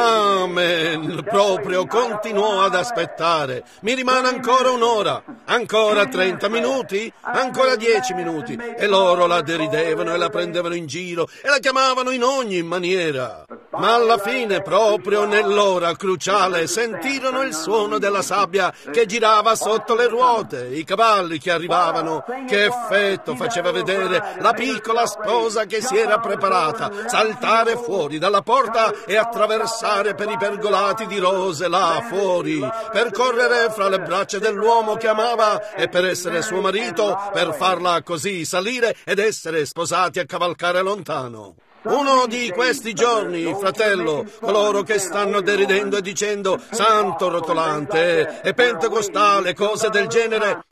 Amen, proprio continuò ad aspettare. Mi rimane ancora un'ora, ancora trenta minuti, ancora dieci minuti. E loro la deridevano e la prendevano in giro e la chiamavano in ogni maniera. Ma alla fine, proprio nell'ora cruciale, sentirono il suono della sabbia che girava sotto le ruote, i cavalli che arrivavano. Che effetto faceva vedere la piccola sposa che si era preparata, saltare fuori dalla porta e attraversare per i pergolati di rose là fuori, per correre fra le braccia dell'uomo che amava e per essere suo marito, per farla così salire ed essere sposati a cavalcare lontano. Uno di questi giorni, fratello, coloro che stanno deridendo e dicendo santo rotolante e pentecostale, cose del genere,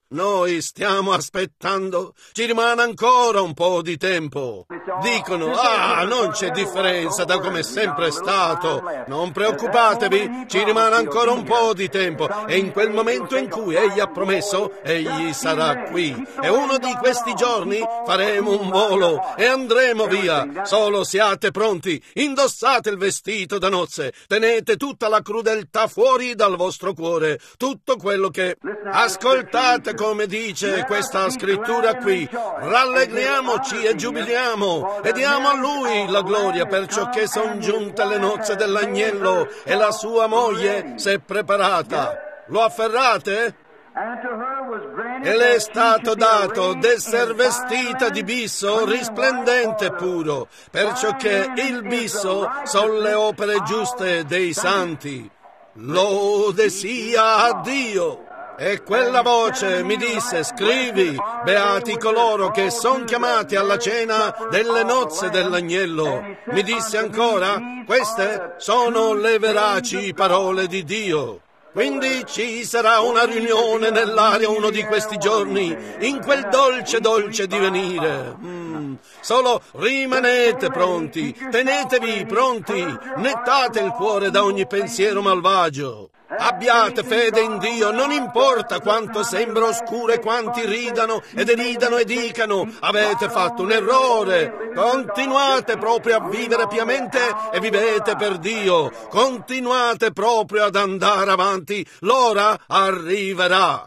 Noi stiamo aspettando, ci rimane ancora un po' di tempo. Dicono, ah, non c'è differenza da come è sempre stato. Non preoccupatevi, ci rimane ancora un po' di tempo. E in quel momento in cui Egli ha promesso, Egli sarà qui. E uno di questi giorni faremo un volo e andremo via. Solo siate pronti, indossate il vestito da nozze, tenete tutta la crudeltà fuori dal vostro cuore, tutto quello che... Ascoltate come dice questa scrittura qui, rallegriamoci e giubiliamo e diamo a Lui la gloria, perciò che son giunte le nozze dell'agnello e la sua moglie si è preparata. Lo afferrate? E le è stato dato d'esser vestita di bisso risplendente e puro, perciò che il bisso son le opere giuste dei santi. Lode sia a Dio! E quella voce mi disse, scrivi, beati coloro che son chiamati alla cena delle nozze dell'agnello. Mi disse ancora, queste sono le veraci parole di Dio. Quindi ci sarà una riunione nell'aria uno di questi giorni, in quel dolce dolce divenire. Mm. Solo rimanete pronti, tenetevi pronti, nettate il cuore da ogni pensiero malvagio. Abbiate fede in Dio, non importa quanto sembra oscuro e quanti ridano e deridano e dicano avete fatto un errore. Continuate proprio a vivere piamente e vivete per Dio. Continuate proprio ad andare avanti, l'ora arriverà.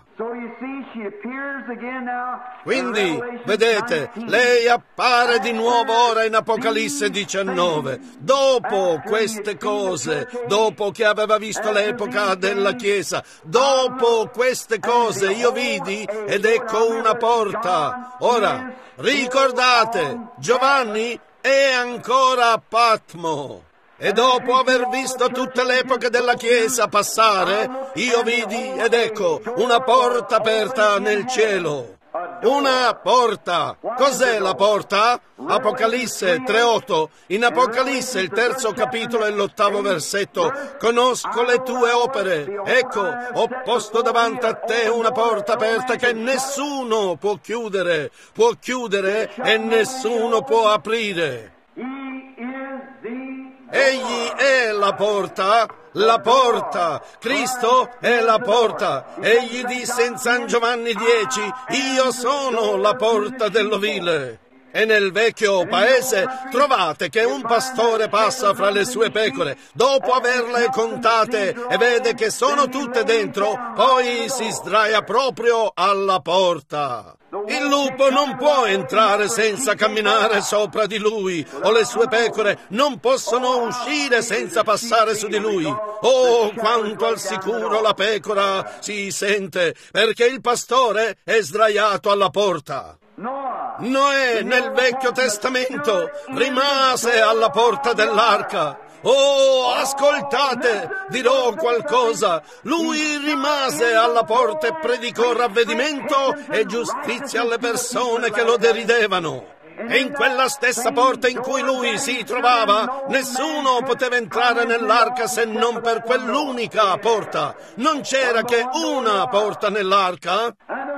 Quindi, vedete, lei appare di nuovo ora in Apocalisse diciannove. Dopo queste cose, dopo che aveva visto l'epoca della Chiesa, dopo queste cose io vidi ed ecco una porta. Ora, ricordate, Giovanni è ancora a Patmo. E dopo aver visto tutte le epoche della Chiesa passare, io vidi ed ecco una porta aperta nel cielo. Una porta. Cos'è la porta? Apocalisse tre otto. In Apocalisse, il terzo capitolo e l'ottavo versetto. Conosco le tue opere. Ecco, ho posto davanti a te una porta aperta che nessuno può chiudere. Può chiudere e nessuno può aprire. Egli è la porta, la porta. Cristo è la porta. Egli disse in San Giovanni dieci, io sono la porta dell'ovile. E nel vecchio paese trovate che un pastore passa fra le sue pecore, dopo averle contate e vede che sono tutte dentro, poi si sdraia proprio alla porta. Il lupo non può entrare senza camminare sopra di lui, o le sue pecore non possono uscire senza passare su di lui. Oh, quanto al sicuro la pecora si sente, perché il pastore è sdraiato alla porta. Noè nel Vecchio Testamento rimase alla porta dell'arca. Oh, ascoltate, dirò qualcosa. Lui rimase alla porta e predicò ravvedimento e giustizia alle persone che lo deridevano. E in quella stessa porta in cui lui si trovava, nessuno poteva entrare nell'arca se non per quell'unica porta. Non c'era che una porta nell'arca.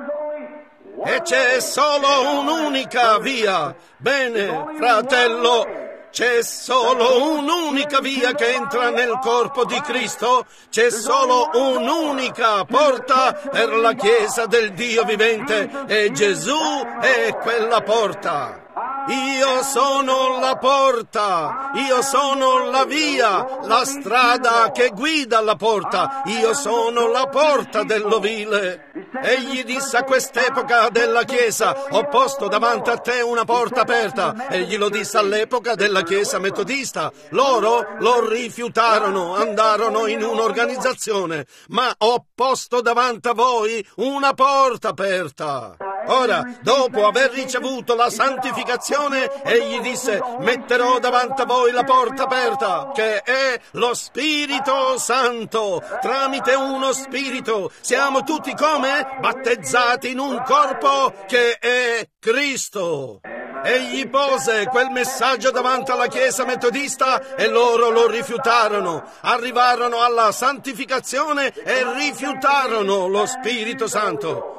E c'è solo un'unica via. Bene, fratello, c'è solo un'unica via che entra nel corpo di Cristo. C'è solo un'unica porta per la Chiesa del Dio vivente. E Gesù è quella porta. Io sono la porta, io sono la via, la strada che guida alla porta, io sono la porta dell'ovile. Egli disse a quest'epoca della Chiesa, ho posto davanti a te una porta aperta. Egli lo disse all'epoca della Chiesa metodista. Loro lo rifiutarono, andarono in un'organizzazione, ma ho posto davanti a voi una porta aperta. Ora, dopo aver ricevuto la santificazione, egli disse, metterò davanti a voi la porta aperta, che è lo Spirito Santo. Tramite uno Spirito siamo tutti come? Battezzati in un corpo che è Cristo. Egli pose quel messaggio davanti alla Chiesa metodista e loro lo rifiutarono. Arrivarono alla santificazione e rifiutarono lo Spirito Santo.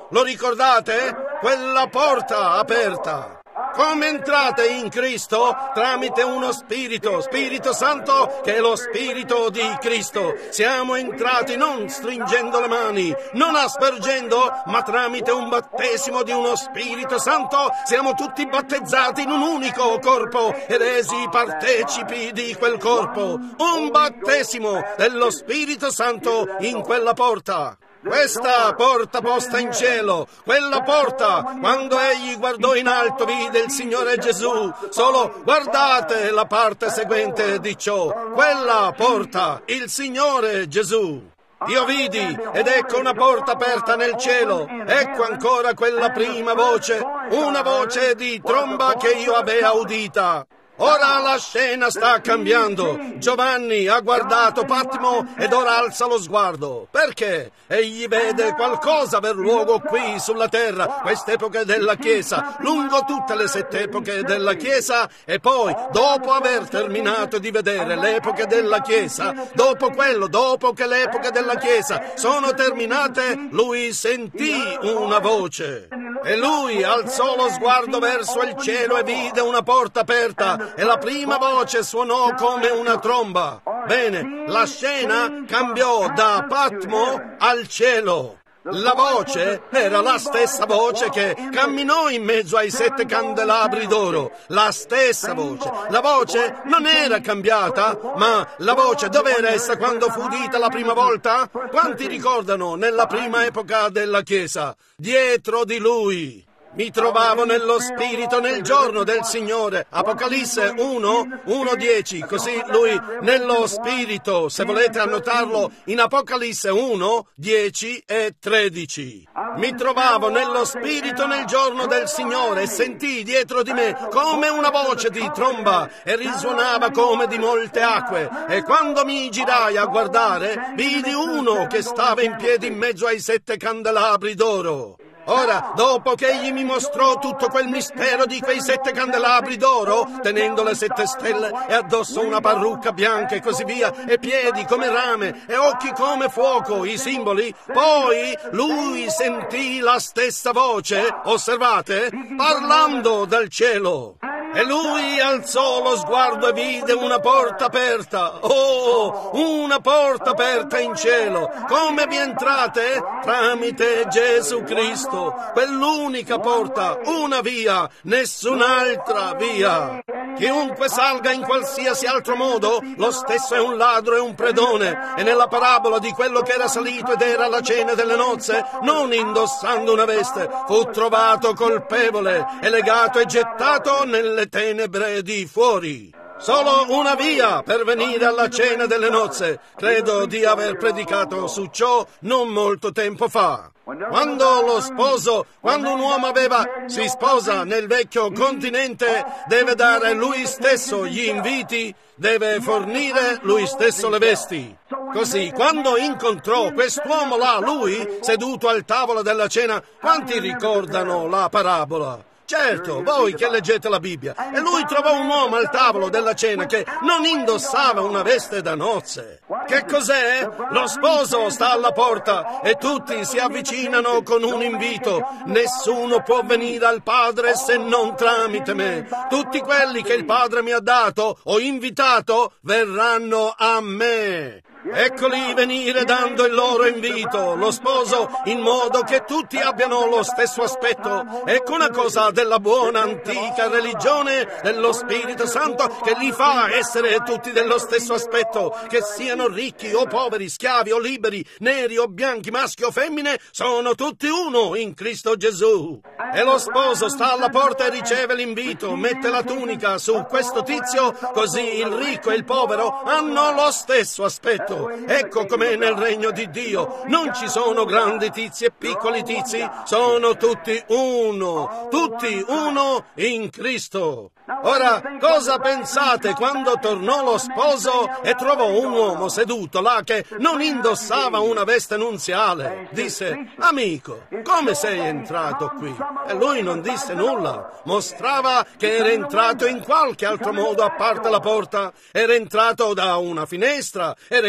Lo ricordate? Quella porta aperta. Come entrate in Cristo? Tramite uno Spirito, Spirito Santo, che è lo Spirito di Cristo. Siamo entrati non stringendo le mani, non aspergendo, ma tramite un battesimo di uno Spirito Santo siamo tutti battezzati in un unico corpo e resi partecipi di quel corpo. Un battesimo dello Spirito Santo in quella porta. Questa porta posta in cielo, quella porta, quando egli guardò in alto vide il Signore Gesù. Solo guardate la parte seguente di ciò. Quella porta, il Signore Gesù. Io vidi, ed ecco una porta aperta nel cielo. Ecco ancora quella prima voce, una voce di tromba che io avea udita. Ora la scena sta cambiando. Giovanni ha guardato Patmo ed ora alza lo sguardo. Perché? Egli vede qualcosa aver luogo qui sulla terra, quest'epoca della Chiesa, lungo tutte le sette epoche della Chiesa, e poi, dopo aver terminato di vedere le epoche della Chiesa, dopo quello, dopo che le epoche della Chiesa sono terminate, lui sentì una voce. E lui alzò lo sguardo verso il cielo e vide una porta aperta. E la prima voce suonò come una tromba. Bene, la scena cambiò da Patmo al cielo. La voce era la stessa voce che camminò in mezzo ai sette candelabri d'oro. La stessa voce. La voce non era cambiata, ma la voce dov'era essa quando fu udita la prima volta? Quanti ricordano nella prima epoca della Chiesa? Dietro di lui. Mi trovavo nello Spirito nel giorno del Signore. Apocalisse uno, uno dieci, così lui nello Spirito, se volete annotarlo, in Apocalisse uno, dieci e tredici. Mi trovavo nello Spirito nel giorno del Signore e sentii dietro di me come una voce di tromba e risuonava come di molte acque. E quando mi girai a guardare, vidi uno che stava in piedi in mezzo ai sette candelabri d'oro. Ora, dopo che egli mi mostrò tutto quel mistero di quei sette candelabri d'oro, tenendo le sette stelle e addosso una parrucca bianca e così via, e piedi come rame e occhi come fuoco, i simboli, poi lui sentì la stessa voce, osservate, parlando dal cielo. E lui alzò lo sguardo e vide una porta aperta. Oh, una porta aperta in cielo. Come vi entrate? Tramite Gesù Cristo. Quell'unica porta, una via, nessun'altra via. Chiunque salga in qualsiasi altro modo, lo stesso è un ladro e un predone. E nella parabola di quello che era salito ed era la cena delle nozze, non indossando una veste, fu trovato colpevole e legato e gettato nelle tenebre di fuori. Solo una via per venire alla cena delle nozze. Credo di aver predicato su ciò non molto tempo fa. Quando lo sposo, quando un uomo aveva, si sposa nel vecchio continente, deve dare lui stesso gli inviti, deve fornire lui stesso le vesti. Così, quando incontrò quest'uomo là, lui, seduto al tavolo della cena, quanti ricordano la parabola? Certo, voi che leggete la Bibbia. E lui trovò un uomo al tavolo della cena che non indossava una veste da nozze. Che cos'è? Lo sposo sta alla porta e tutti si avvicinano con un invito. Nessuno può venire al Padre se non tramite me. Tutti quelli che il Padre mi ha dato o invitato verranno a me. Eccoli venire dando il loro invito, lo sposo, in modo che tutti abbiano lo stesso aspetto. Ecco una cosa della buona antica religione dello Spirito Santo che li fa essere tutti dello stesso aspetto, che siano ricchi o poveri, schiavi o liberi, neri o bianchi, maschi o femmine, sono tutti uno in Cristo Gesù. E lo sposo sta alla porta e riceve l'invito, mette la tunica su questo tizio, così il ricco e il povero hanno lo stesso aspetto. Ecco com'è nel regno di Dio. Non ci sono grandi tizi e piccoli tizi, sono tutti uno, tutti uno in Cristo. Ora, cosa pensate quando tornò lo sposo e trovò un uomo seduto là che non indossava una veste nunziale? Disse: amico, come sei entrato qui? E lui non disse nulla, mostrava che era entrato in qualche altro modo a parte la porta. Era entrato da una finestra, era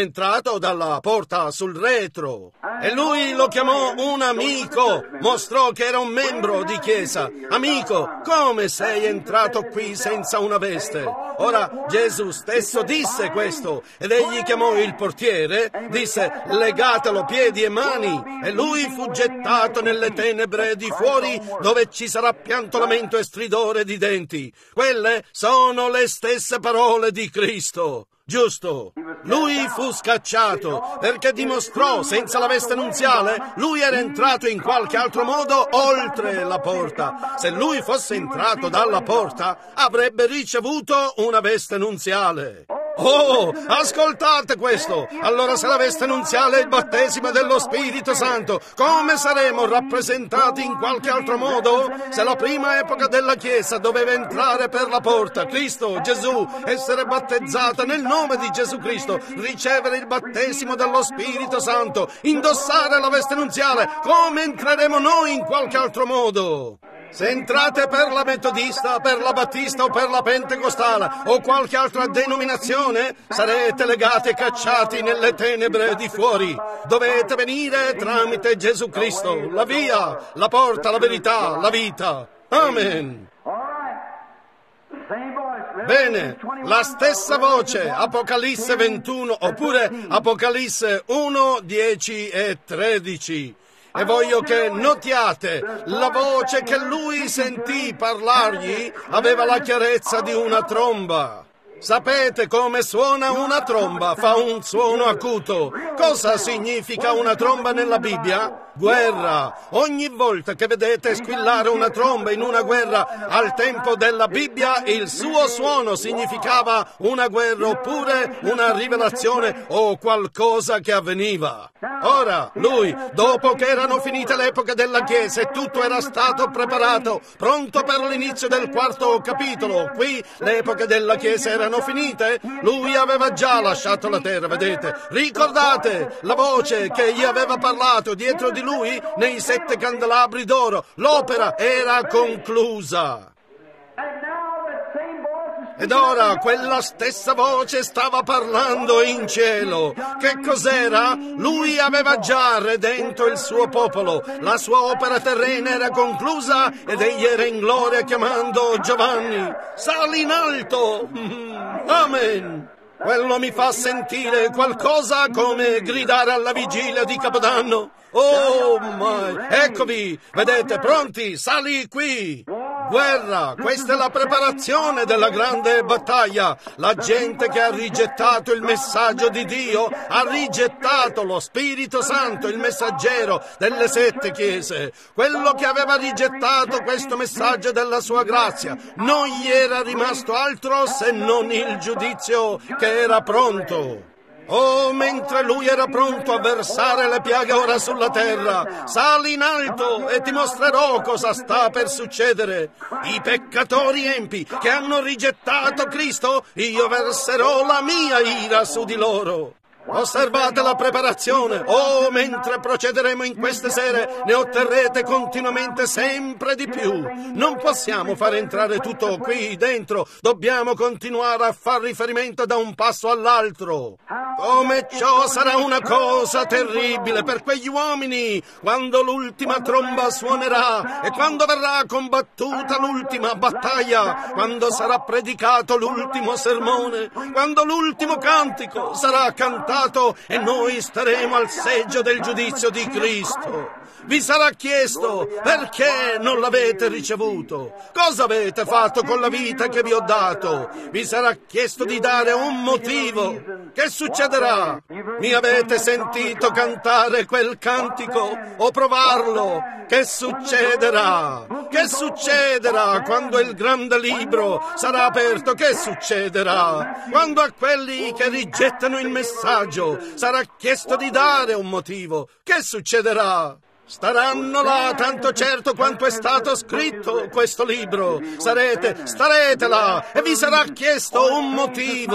entrato dalla porta sul retro. E lui lo chiamò un amico, mostrò che era un membro di chiesa. Amico, come sei entrato qui senza una veste? Ora Gesù stesso disse questo, ed egli chiamò il portiere, disse: legatelo piedi e mani, e lui fu gettato nelle tenebre di fuori, dove ci sarà pianto, lamento e stridore di denti. Quelle sono le stesse parole di Cristo. Giusto. Lui fu scacciato perché dimostrò, senza la veste nunziale, lui era entrato in qualche altro modo oltre la porta. Se lui fosse entrato dalla porta, avrebbe ricevuto una veste nunziale. Oh, ascoltate questo! Allora se la veste nunziale è il battesimo dello Spirito Santo, come saremo rappresentati in qualche altro modo? Se la prima epoca della Chiesa doveva entrare per la porta, Cristo, Gesù, essere battezzata nel nome di Gesù Cristo, ricevere il battesimo dello Spirito Santo, indossare la veste nunziale, come entreremo noi in qualche altro modo? Se entrate per la metodista, per la battista o per la pentecostale o qualche altra denominazione, sarete legati e cacciati nelle tenebre di fuori. Dovete venire tramite Gesù Cristo, la via, la porta, la verità, la vita. Amen. Bene, la stessa voce, Apocalisse ventuno, oppure Apocalisse uno, dieci e tredici. E voglio che notiate, la voce che lui sentì parlargli aveva la chiarezza di una tromba. Sapete come suona una tromba? Fa un suono acuto. Cosa significa una tromba nella Bibbia? Guerra. Ogni volta che vedete squillare una tromba in una guerra al tempo della Bibbia, il suo suono significava una guerra oppure una rivelazione o qualcosa che avveniva. Ora, lui, dopo che erano finite l'epoca della Chiesa e tutto era stato preparato, pronto per l'inizio del quarto capitolo, qui le epoche della Chiesa erano finite, lui aveva già lasciato la terra, vedete? Ricordate la voce che gli aveva parlato dietro di lui nei sette candelabri d'oro, l'opera era conclusa. Ed ora quella stessa voce stava parlando in cielo. Che cos'era? Lui aveva già redento il suo popolo. La sua opera terrena era conclusa ed egli era in gloria chiamando Giovanni. Sali in alto! Amen! Quello mi fa sentire qualcosa come gridare alla vigilia di Capodanno. Oh, my! Eccovi! Vedete, pronti? Sali qui! Guerra! Questa è la preparazione della grande battaglia. La gente che ha rigettato il messaggio di Dio ha rigettato lo Spirito Santo, il messaggero delle sette chiese. Quello che aveva rigettato questo messaggio della sua grazia. Non gli era rimasto altro se non il giudizio che era pronto. Oh, mentre lui era pronto a versare le piaghe ora sulla terra, sali in alto e ti mostrerò cosa sta per succedere. I peccatori empi che hanno rigettato Cristo, io verserò la mia ira su di loro. Osservate la preparazione. Oh, mentre procederemo in queste sere, ne otterrete continuamente sempre di più. Non possiamo far entrare tutto qui dentro. Dobbiamo continuare a far riferimento da un passo all'altro. Come ciò sarà una cosa terribile per quegli uomini quando l'ultima tromba suonerà e quando verrà combattuta l'ultima battaglia, quando sarà predicato l'ultimo sermone, quando l'ultimo cantico sarà cantato e noi staremo al seggio del giudizio di Cristo. Vi sarà chiesto: perché non l'avete ricevuto? Cosa avete fatto con la vita che vi ho dato? Vi sarà chiesto di dare un motivo. Che succederà? Mi avete sentito cantare quel cantico o provarlo? Che succederà? Che succederà quando il grande libro sarà aperto? Che succederà? Quando a quelli che rigettano il messaggio sarà chiesto di dare un motivo? Che succederà? Staranno là tanto certo quanto è stato scritto questo libro. Sarete, starete là e vi sarà chiesto un motivo.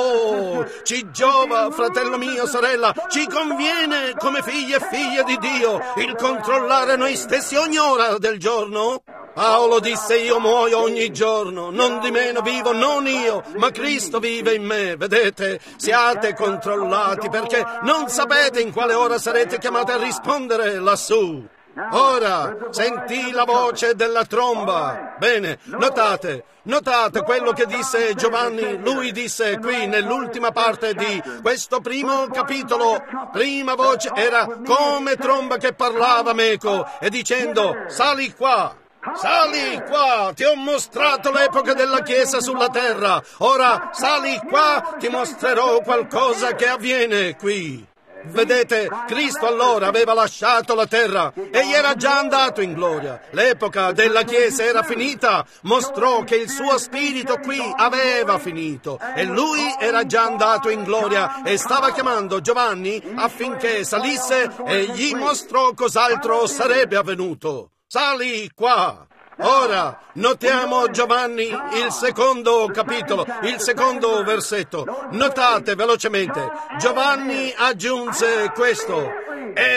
Oh, ci giova, fratello mio, sorella, ci conviene come figli e figlie di Dio il controllare noi stessi ogni ora del giorno? Paolo disse: io muoio ogni giorno, non di meno vivo, non io, ma Cristo vive in me. Vedete, siate controllati, perché non sapete in quale ora sarete chiamati a rispondere lassù. Ora, sentì la voce della tromba. Bene, notate, notate quello che disse Giovanni. Lui disse qui nell'ultima parte di questo primo capitolo, prima voce era come tromba che parlava meco e dicendo: sali qua. Sali qua, ti ho mostrato l'epoca della Chiesa sulla terra. Ora sali qua, ti mostrerò qualcosa che avviene qui. Vedete, Cristo allora aveva lasciato la terra, egli era già andato in gloria. L'epoca della Chiesa era finita, mostrò che il suo spirito qui aveva finito e lui era già andato in gloria e stava chiamando Giovanni affinché salisse e gli mostrò cos'altro sarebbe avvenuto. Sali qua. Ora notiamo Giovanni, il secondo capitolo, il secondo versetto. Notate velocemente. Giovanni aggiunse questo: e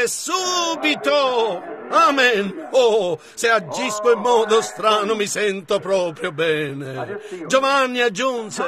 subito. Amen. Oh, se agisco in modo strano mi sento proprio bene. Giovanni aggiunse: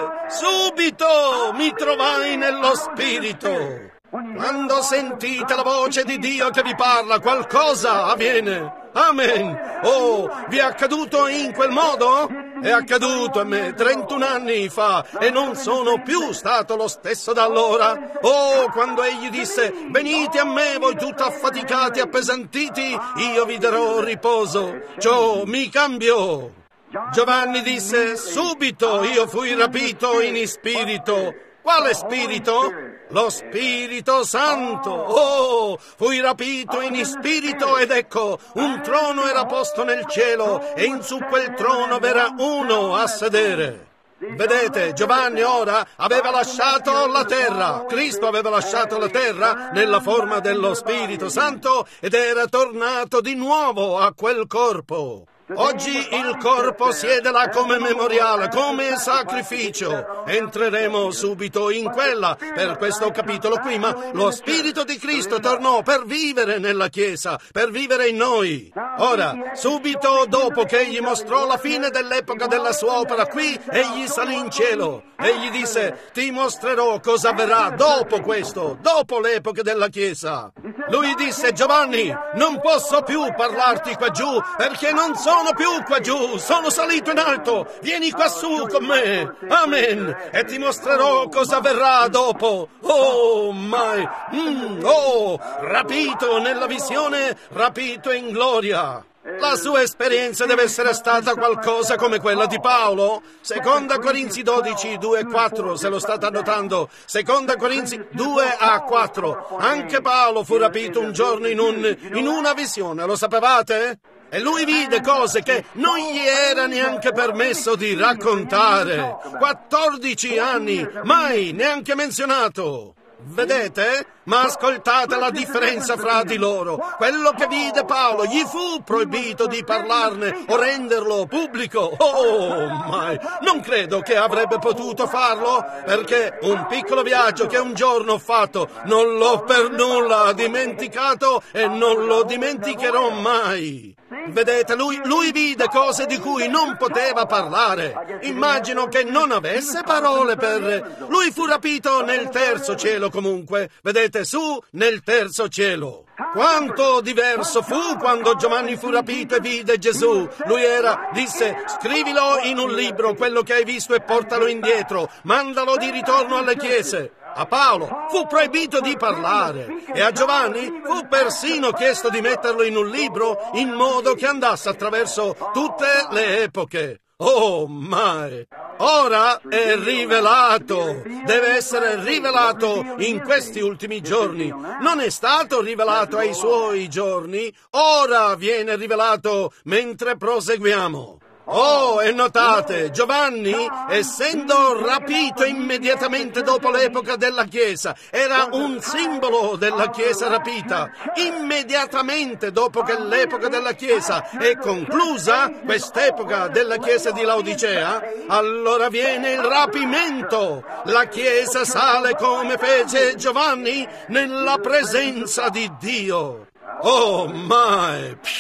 subito mi trovai nello spirito. Quando sentite la voce di Dio che vi parla, qualcosa avviene. Amen. Oh, vi è accaduto in quel modo? È accaduto a me trentuno anni fa e non sono più stato lo stesso da allora. Oh, quando egli disse: venite a me voi tutti affaticati e appesantiti, io vi darò riposo. Ciò mi cambiò. Giovanni disse: subito io fui rapito in spirito. Quale spirito? Lo Spirito Santo. Oh, fui rapito in spirito ed ecco, un trono era posto nel cielo e in su quel trono v'era uno a sedere. Vedete, Giovanni ora aveva lasciato la terra. Cristo aveva lasciato la terra nella forma dello Spirito Santo ed era tornato di nuovo a quel corpo. Oggi il corpo siede là come memoriale, come sacrificio. Entreremo subito in quella, per questo capitolo qui, ma lo Spirito di Cristo tornò per vivere nella Chiesa, per vivere in noi. Ora, subito dopo che egli mostrò la fine dell'epoca della sua opera qui, egli salì in cielo. Egli disse: ti mostrerò cosa avverrà dopo questo, dopo l'epoca della Chiesa. Lui disse: Giovanni, non posso più parlarti qua giù, perché non sono Sono più qua giù, sono salito in alto, vieni qua su con me, amen, e ti mostrerò cosa avverrà dopo. Oh, mai, mm, oh, rapito nella visione, rapito in gloria. La sua esperienza deve essere stata qualcosa come quella di Paolo. Seconda Corinzi dodici, due e quattro, se lo state annotando. Seconda Corinzi due a quattro. Anche Paolo fu rapito un giorno in, un, in una visione, lo sapevate? E lui vide cose che non gli era neanche permesso di raccontare. quattordici anni, mai neanche menzionato. Vedete? Ma ascoltate la differenza fra di loro. Quello che vide Paolo gli fu proibito di parlarne o renderlo pubblico. Oh, mai! Non credo che avrebbe potuto farlo, perché un piccolo viaggio che un giorno ho fatto non l'ho per nulla dimenticato e non lo dimenticherò mai. Vedete, lui, lui vide cose di cui non poteva parlare. Immagino che non avesse parole per... Lui fu rapito nel terzo cielo comunque. Vedete, su nel terzo cielo. Quanto diverso fu quando Giovanni fu rapito e vide Gesù. Lui era, disse, scrivilo in un libro quello che hai visto e portalo indietro. Mandalo di ritorno alle chiese. A Paolo fu proibito di parlare e a Giovanni fu persino chiesto di metterlo in un libro in modo che andasse attraverso tutte le epoche. Oh, mai! Ora è rivelato, deve essere rivelato in questi ultimi giorni. Non è stato rivelato ai suoi giorni, ora viene rivelato mentre proseguiamo. Oh, e notate, Giovanni, essendo rapito immediatamente dopo l'epoca della Chiesa, era un simbolo della Chiesa rapita. Immediatamente dopo che l'epoca della Chiesa è conclusa, quest'epoca della Chiesa di Laodicea, allora viene il rapimento. La Chiesa sale come fece Giovanni nella presenza di Dio. Oh, mai!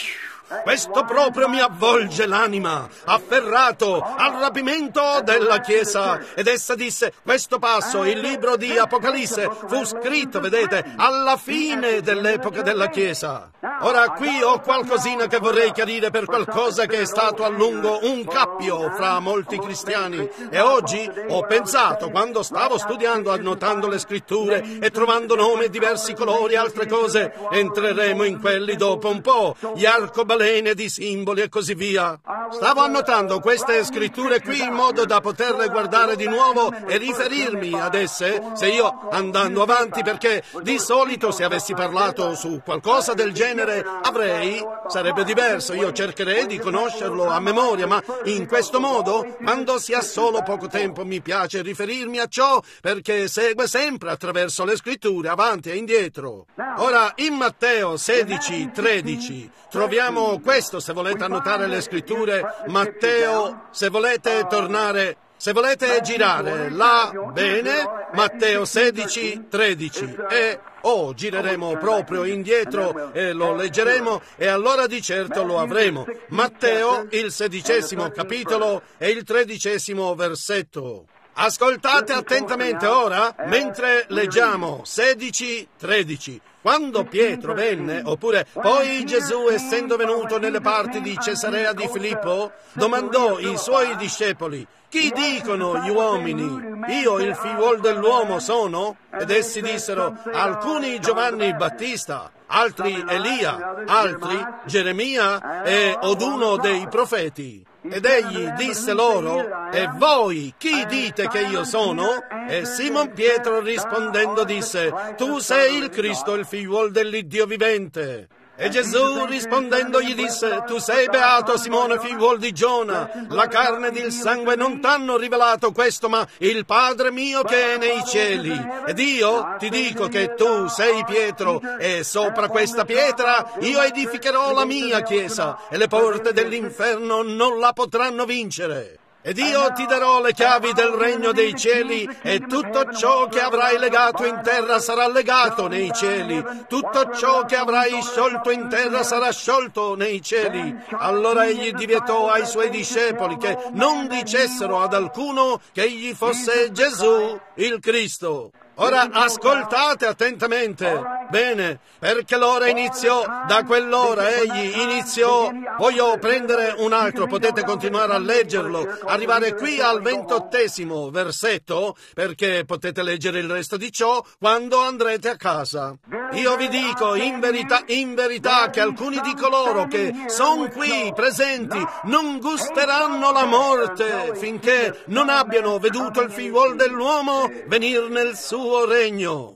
Questo proprio mi avvolge l'anima, afferrato al rapimento della Chiesa. Ed essa disse, questo passo, il libro di Apocalisse, fu scritto, vedete, alla fine dell'epoca della Chiesa. Ora qui ho qualcosina che vorrei chiarire per qualcosa che è stato a lungo un cappio fra molti cristiani. E oggi ho pensato, quando stavo studiando, annotando le scritture e trovando nomi e diversi colori e altre cose, entreremo in quelli dopo un po', gli arcobaleni di simboli e così via. Stavo annotando queste scritture qui in modo da poterle guardare di nuovo e riferirmi ad esse se io andando avanti, perché di solito se avessi parlato su qualcosa del genere avrei, sarebbe diverso, io cercherei di conoscerlo a memoria, ma in questo modo, quando si ha solo poco tempo, mi piace riferirmi a ciò perché segue sempre attraverso le scritture, avanti e indietro. Ora, in Matteo sedici tredici troviamo questo, se volete annotare le scritture, Matteo, se volete tornare, se volete girare là, bene, Matteo sedici tredici, e oh, gireremo proprio indietro e lo leggeremo e allora di certo lo avremo. Matteo, il sedicesimo capitolo e il tredicesimo versetto. Ascoltate attentamente ora, mentre leggiamo sedici tredici. Quando Pietro venne, oppure poi Gesù, essendo venuto nelle parti di Cesarea di Filippo, domandò ai suoi discepoli, chi dicono gli uomini? Io il figliuol dell'uomo sono? Ed essi dissero, alcuni Giovanni Battista, altri Elia, altri Geremia e od uno dei profeti. Ed egli disse loro, e voi chi dite che io sono? E Simon Pietro rispondendo disse, tu sei il Cristo, il figliuol dell'Iddio vivente. E Gesù rispondendo gli disse, tu sei beato Simone figliuol di Giona, la carne ed il sangue non t'hanno rivelato questo, ma il Padre mio che è nei cieli. Ed io ti dico che tu sei Pietro, e sopra questa pietra io edificherò la mia chiesa, e le porte dell'inferno non la potranno vincere. Ed io ti darò le chiavi del regno dei cieli, e tutto ciò che avrai legato in terra sarà legato nei cieli, tutto ciò che avrai sciolto in terra sarà sciolto nei cieli. Allora egli divietò ai suoi discepoli che non dicessero ad alcuno che egli fosse Gesù il Cristo. Ora ascoltate attentamente. Bene, perché l'ora iniziò, da quell'ora egli iniziò. Voglio prendere un altro, potete continuare a leggerlo, arrivare qui al ventottesimo versetto, perché potete leggere il resto di ciò quando andrete a casa. Io vi dico in verità, in verità, che alcuni di coloro che sono qui presenti non gusteranno la morte finché non abbiano veduto il figliuol dell'uomo venir nel suo regno.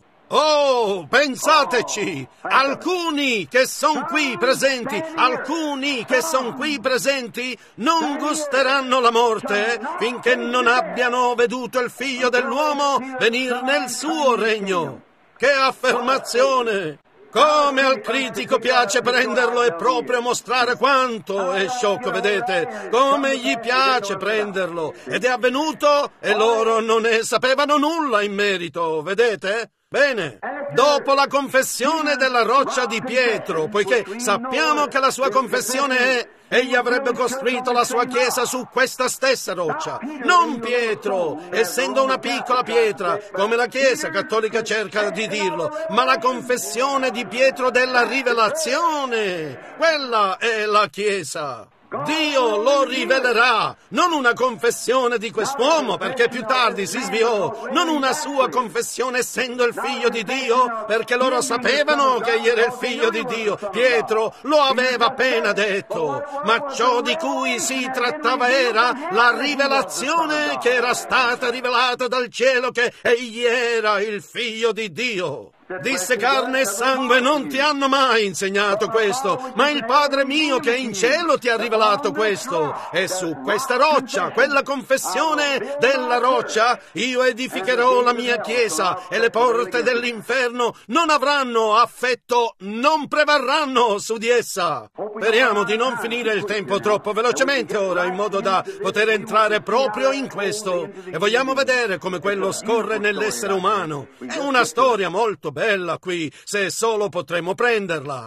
Oh, pensateci, alcuni che sono qui presenti, alcuni che sono qui presenti non gusteranno la morte finché non abbiano veduto il figlio dell'uomo venir nel suo regno. Che affermazione! Come al critico piace prenderlo e proprio mostrare quanto è sciocco, vedete? Come gli piace prenderlo. Ed è avvenuto e loro non ne sapevano nulla in merito, vedete? Bene, dopo la confessione della roccia di Pietro, poiché sappiamo che la sua confessione è egli avrebbe costruito la sua chiesa su questa stessa roccia, non Pietro, essendo una piccola pietra, come la Chiesa cattolica cerca di dirlo, ma la confessione di Pietro della rivelazione, quella è la Chiesa. Dio lo rivelerà, non una confessione di quest'uomo perché più tardi si sviò, non una sua confessione essendo il figlio di Dio perché loro sapevano che egli era il figlio di Dio. Pietro lo aveva appena detto, ma ciò di cui si trattava era la rivelazione che era stata rivelata dal cielo che egli era il figlio di Dio. Disse carne e sangue non ti hanno mai insegnato questo, ma il Padre mio che è in cielo ti ha rivelato questo. E su questa roccia, quella confessione della roccia, io edificherò la mia chiesa e le porte dell'inferno non avranno affetto, non prevarranno su di essa. Speriamo di non finire il tempo troppo velocemente ora, in modo da poter entrare proprio in questo. E vogliamo vedere come quello scorre nell'essere umano. È una storia molto bella. Bella qui, se solo potremmo prenderla.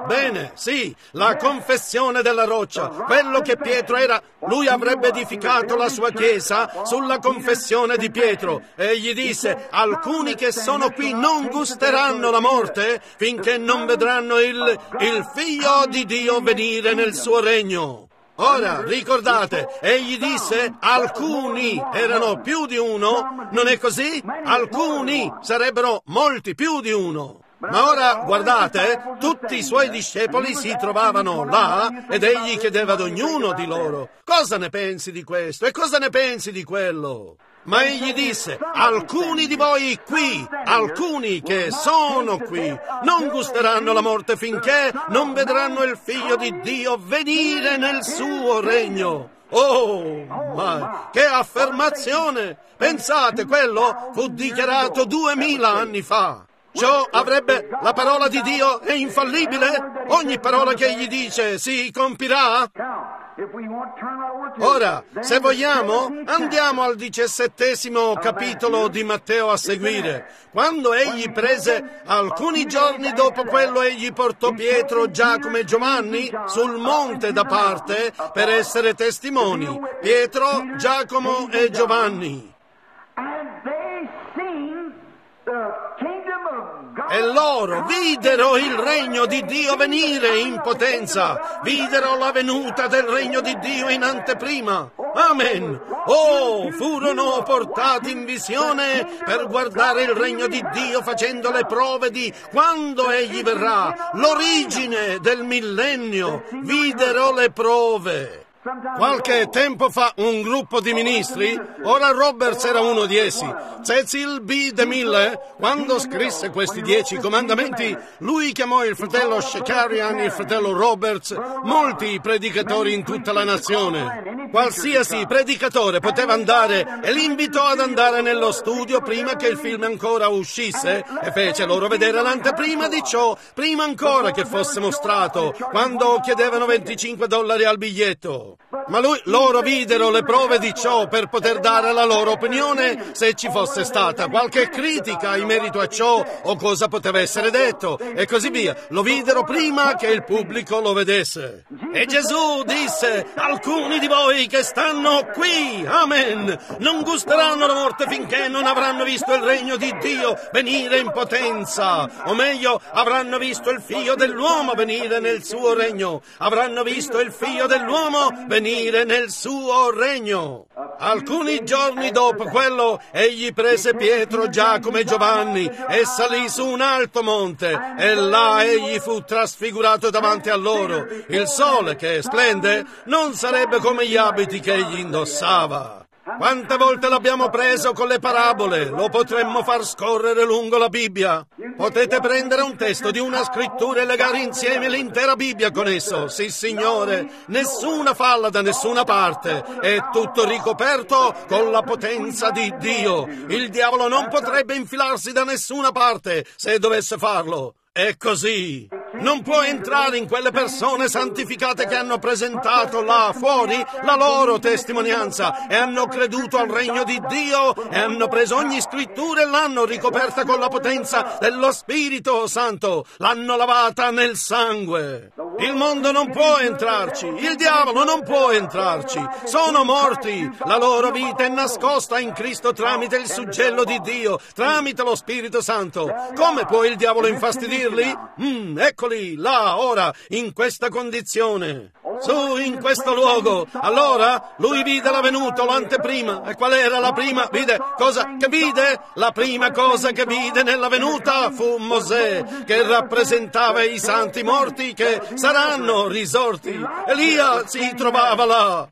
Bene, sì, la confessione della roccia, quello che Pietro era, lui avrebbe edificato la sua chiesa sulla confessione di Pietro. Egli disse, alcuni che sono qui non gusteranno la morte finché non vedranno il, il Figlio di Dio venire nel suo regno. Ora, ricordate, egli disse, alcuni erano più di uno, non è così? Alcuni sarebbero molti più di uno. Ma ora, guardate, tutti i suoi discepoli si trovavano là ed egli chiedeva ad ognuno di loro, cosa ne pensi di questo e cosa ne pensi di quello? Ma egli disse, alcuni di voi qui, alcuni che sono qui, non gusteranno la morte finché non vedranno il Figlio di Dio venire nel suo regno. Oh, ma che affermazione! Pensate, quello fu dichiarato duemila anni fa. Ciò avrebbe, la parola di Dio è infallibile? Ogni parola che egli dice si compirà? Ora, se vogliamo, andiamo al diciassettesimo capitolo di Matteo a seguire. Quando egli prese, alcuni giorni dopo quello, egli portò Pietro, Giacomo e Giovanni sul monte da parte per essere testimoni. Pietro, Giacomo e Giovanni. E loro videro il regno di Dio venire in potenza, videro la venuta del regno di Dio in anteprima. Amen. Oh, furono portati in visione per guardare il regno di Dio facendo le prove di quando egli verrà, l'origine del millennio. Videro le prove. Qualche tempo fa un gruppo di ministri, Oral Roberts era uno di essi, Cecil B. DeMille, quando scrisse questi dieci comandamenti, lui chiamò il fratello Shakarian, il fratello Roberts, molti predicatori in tutta la nazione. Qualsiasi predicatore poteva andare e li invitò ad andare nello studio prima che il film ancora uscisse e fece loro vedere l'anteprima di ciò, prima ancora che fosse mostrato, quando chiedevano venticinque dollari al biglietto. Ma lui, loro videro le prove di ciò per poter dare la loro opinione se ci fosse stata qualche critica in merito a ciò o cosa poteva essere detto e così via. Lo videro prima che il pubblico lo vedesse. E Gesù disse, alcuni di voi che stanno qui, amen, non gusteranno la morte finché non avranno visto il regno di Dio venire in potenza, o meglio, avranno visto il Figlio dell'uomo venire nel suo regno, avranno visto il Figlio dell'uomo venire nel suo regno. Alcuni giorni dopo quello, egli prese Pietro, Giacomo e Giovanni e salì su un alto monte e là egli fu trasfigurato davanti a loro. Il sole che splende non sarebbe come gli abiti che egli indossava. Quante volte l'abbiamo preso con le parabole, lo potremmo far scorrere lungo la Bibbia. Potete prendere un testo di una scrittura e legare insieme l'intera Bibbia con esso. Sì, Signore, nessuna falla da nessuna parte, è tutto ricoperto con la potenza di Dio. Il diavolo non potrebbe infilarsi da nessuna parte se dovesse farlo. È così. Non può entrare in quelle persone santificate che hanno presentato là fuori la loro testimonianza e hanno creduto al regno di Dio e hanno preso ogni scrittura e l'hanno ricoperta con la potenza dello Spirito Santo, l'hanno lavata nel sangue. Il mondo non può entrarci, il diavolo non può entrarci, sono morti, la loro vita è nascosta in Cristo tramite il suggello di Dio, tramite lo Spirito Santo. Come può il diavolo infastidirli? Mm, eccoli là ora, in questa condizione, su in questo luogo. Allora lui vide la venuta, l'anteprima. E qual era la prima? Vide cosa che vide? La prima cosa che vide nella venuta fu Mosè, che rappresentava i santi morti che saranno risorti. Elia si trovava là.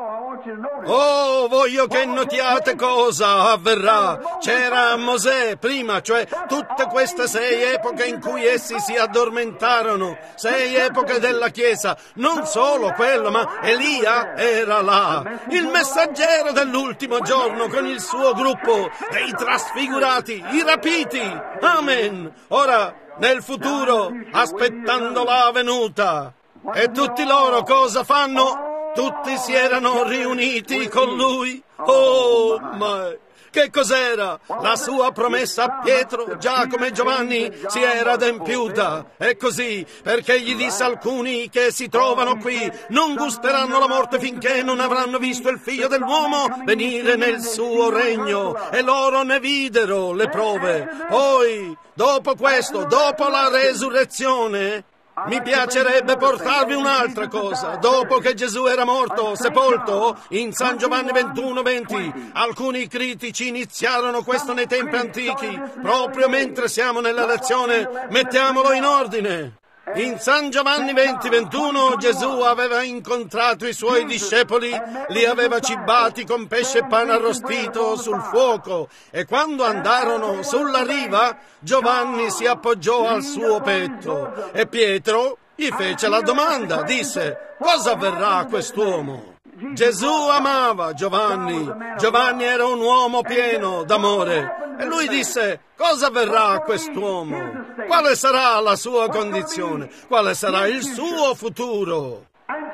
Oh, voglio che notiate cosa avverrà. C'era Mosè prima, cioè tutte queste sei epoche in cui essi si addormentarono, sei epoche della Chiesa. Non solo quello, ma Elia era là, il messaggero dell'ultimo giorno con il suo gruppo dei trasfigurati, i rapiti. Amen. Ora, nel futuro, aspettando la venuta. E tutti loro cosa fanno? Tutti si erano riuniti con lui. Oh, ma Che cos'era? La sua promessa a Pietro, Giacomo e Giovanni si era adempiuta. È così, perché gli disse: alcuni che si trovano qui non gusteranno la morte finché non avranno visto il Figlio dell'uomo venire nel suo regno. E loro ne videro le prove. Poi, dopo questo, dopo la resurrezione, mi piacerebbe portarvi un'altra cosa. Dopo che Gesù era morto, sepolto, in San Giovanni ventuno venti, alcuni critici iniziarono questo nei tempi antichi. Proprio mentre siamo nella lezione, mettiamolo in ordine. In San Giovanni venti ventuno Gesù aveva incontrato i suoi discepoli, li aveva cibati con pesce e pane arrostito sul fuoco, e quando andarono sulla riva Giovanni si appoggiò al suo petto e Pietro gli fece la domanda, disse: cosa avverrà a quest'uomo? Gesù amava Giovanni, Giovanni era un uomo pieno d'amore, e lui disse: cosa avverrà a quest'uomo? Quale sarà la sua condizione? Quale sarà il suo futuro?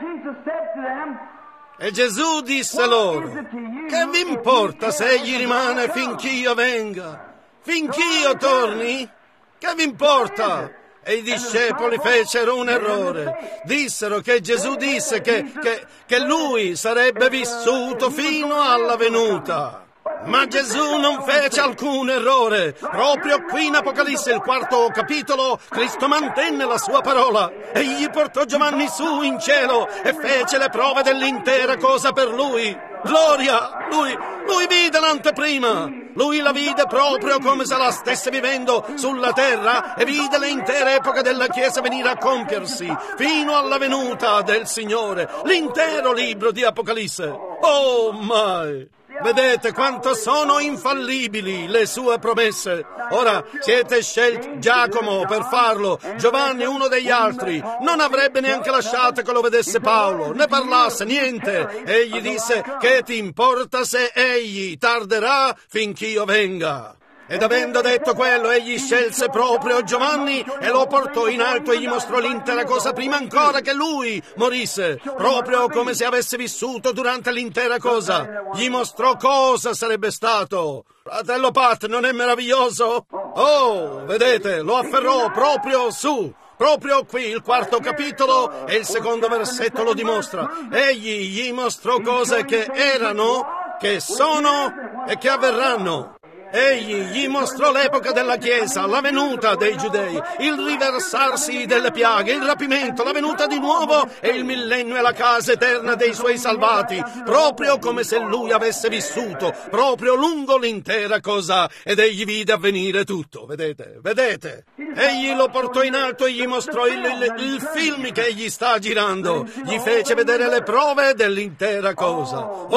E Gesù disse loro: che vi importa se egli rimane finch'io venga? Finch'io torni? Che vi importa? E i discepoli fecero un errore. Dissero che Gesù disse che, che, che lui sarebbe vissuto fino alla venuta. Ma Gesù non fece alcun errore. Proprio qui in Apocalisse, il quarto capitolo, Cristo mantenne la sua parola. Egli portò Giovanni su in cielo e fece le prove dell'intera cosa per lui. Gloria! Lui, lui vide l'anteprima. Lui la vide proprio come se la stesse vivendo sulla terra e vide l'intera epoca della Chiesa venire a compiersi fino alla venuta del Signore. L'intero libro di Apocalisse. Oh my! Vedete quanto sono infallibili le sue promesse. Ora siete scelti Giacomo per farlo, Giovanni uno degli altri. Non avrebbe neanche lasciato che lo vedesse Paolo, ne parlasse niente. Egli disse: che ti importa se egli tarderà finch'io venga? Ed avendo detto quello, egli scelse proprio Giovanni e lo portò in alto e gli mostrò l'intera cosa prima ancora che lui morisse, proprio come se avesse vissuto durante l'intera cosa. Gli mostrò cosa sarebbe stato. Fratello Pat, non è meraviglioso? Oh, vedete, lo afferrò proprio su. Proprio qui il quarto capitolo e il secondo versetto lo dimostra. Egli gli mostrò cose che erano, che sono e che avverranno. Egli gli mostrò l'epoca della Chiesa, la venuta dei Giudei, il riversarsi delle piaghe, il rapimento, la venuta di nuovo e il millennio e la casa eterna dei suoi salvati, proprio come se lui avesse vissuto, proprio lungo l'intera cosa, ed egli vide avvenire tutto. Vedete, vedete? Egli lo portò in alto e gli mostrò il, il, il film che egli sta girando, gli fece vedere le prove dell'intera cosa.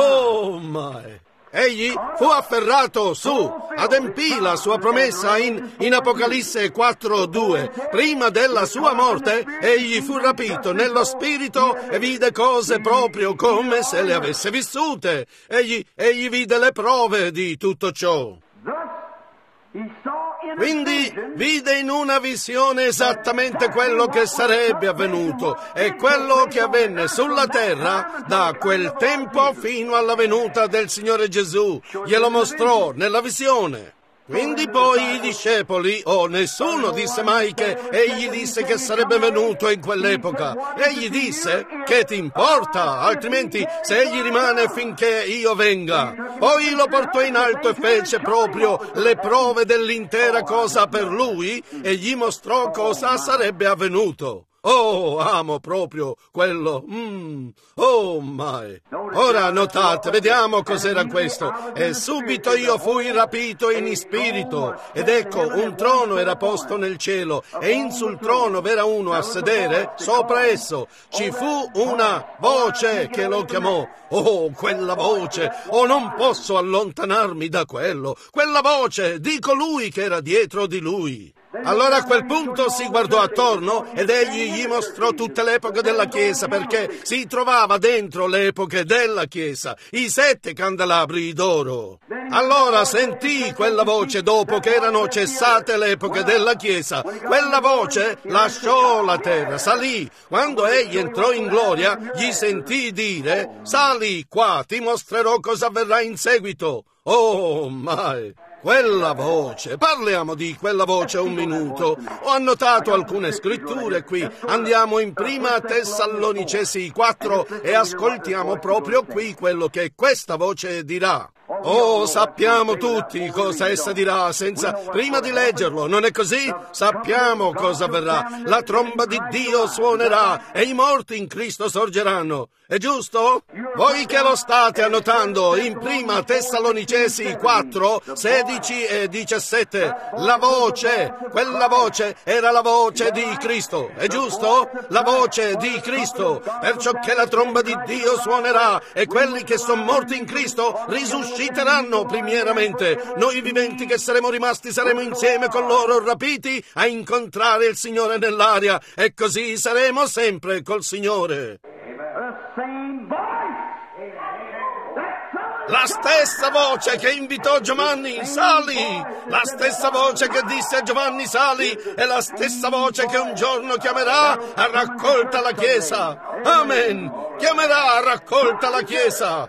Oh my! Egli fu afferrato su, adempì la sua promessa in, in Apocalisse quattro due. Prima della sua morte, egli fu rapito nello spirito e vide cose proprio come se le avesse vissute. Egli, egli vide le prove di tutto ciò. Quindi vide in una visione esattamente quello che sarebbe avvenuto e quello che avvenne sulla terra da quel tempo fino alla venuta del Signore Gesù. Glielo mostrò nella visione. Quindi poi i discepoli, o oh, nessuno disse mai che egli disse che sarebbe venuto in quell'epoca. Egli disse: che ti importa, altrimenti se egli rimane finché io venga. Poi lo portò in alto e fece proprio le prove dell'intera cosa per lui e gli mostrò cosa sarebbe avvenuto. Oh, amo proprio quello. Mm. Oh, my. Ora notate, vediamo cos'era questo. E subito io fui rapito in spirito, ed ecco, un trono era posto nel cielo, e in sul trono v'era uno a sedere sopra esso. Ci fu una voce che lo chiamò. Oh, quella voce! Oh, non posso allontanarmi da quello. Quella voce, di colui che era dietro di lui. Allora a quel punto si guardò attorno ed egli gli mostrò tutte le epoche della Chiesa, perché si trovava dentro le epoche della Chiesa, i sette candelabri d'oro. Allora sentì quella voce dopo che erano cessate le epoche della Chiesa. Quella voce lasciò la terra, salì. Quando egli entrò in gloria, gli sentì dire: sali qua, ti mostrerò cosa avverrà in seguito. Oh, mai! Quella voce, parliamo di quella voce un minuto. Ho annotato alcune scritture qui. Andiamo in prima Tessalonicesi quattro e ascoltiamo proprio qui quello che questa voce dirà. Oh, sappiamo tutti cosa essa dirà senza prima di leggerlo, non è così? Sappiamo cosa avverrà. La tromba di Dio suonerà e i morti in Cristo sorgeranno. È giusto? Voi che lo state annotando in prima Tessalonicesi quattro, sedici e diciassette, la voce, quella voce era la voce di Cristo, è giusto? La voce di Cristo, perciò che la tromba di Dio suonerà e quelli che sono morti in Cristo risusciteranno primieramente. Noi viventi che saremo rimasti saremo insieme con loro rapiti a incontrare il Signore nell'aria e così saremo sempre col Signore. La stessa voce che invitò Giovanni, sali! La stessa voce che disse a Giovanni, sali! È la stessa voce che un giorno chiamerà a raccolta la Chiesa. Amen! Chiamerà a raccolta la Chiesa.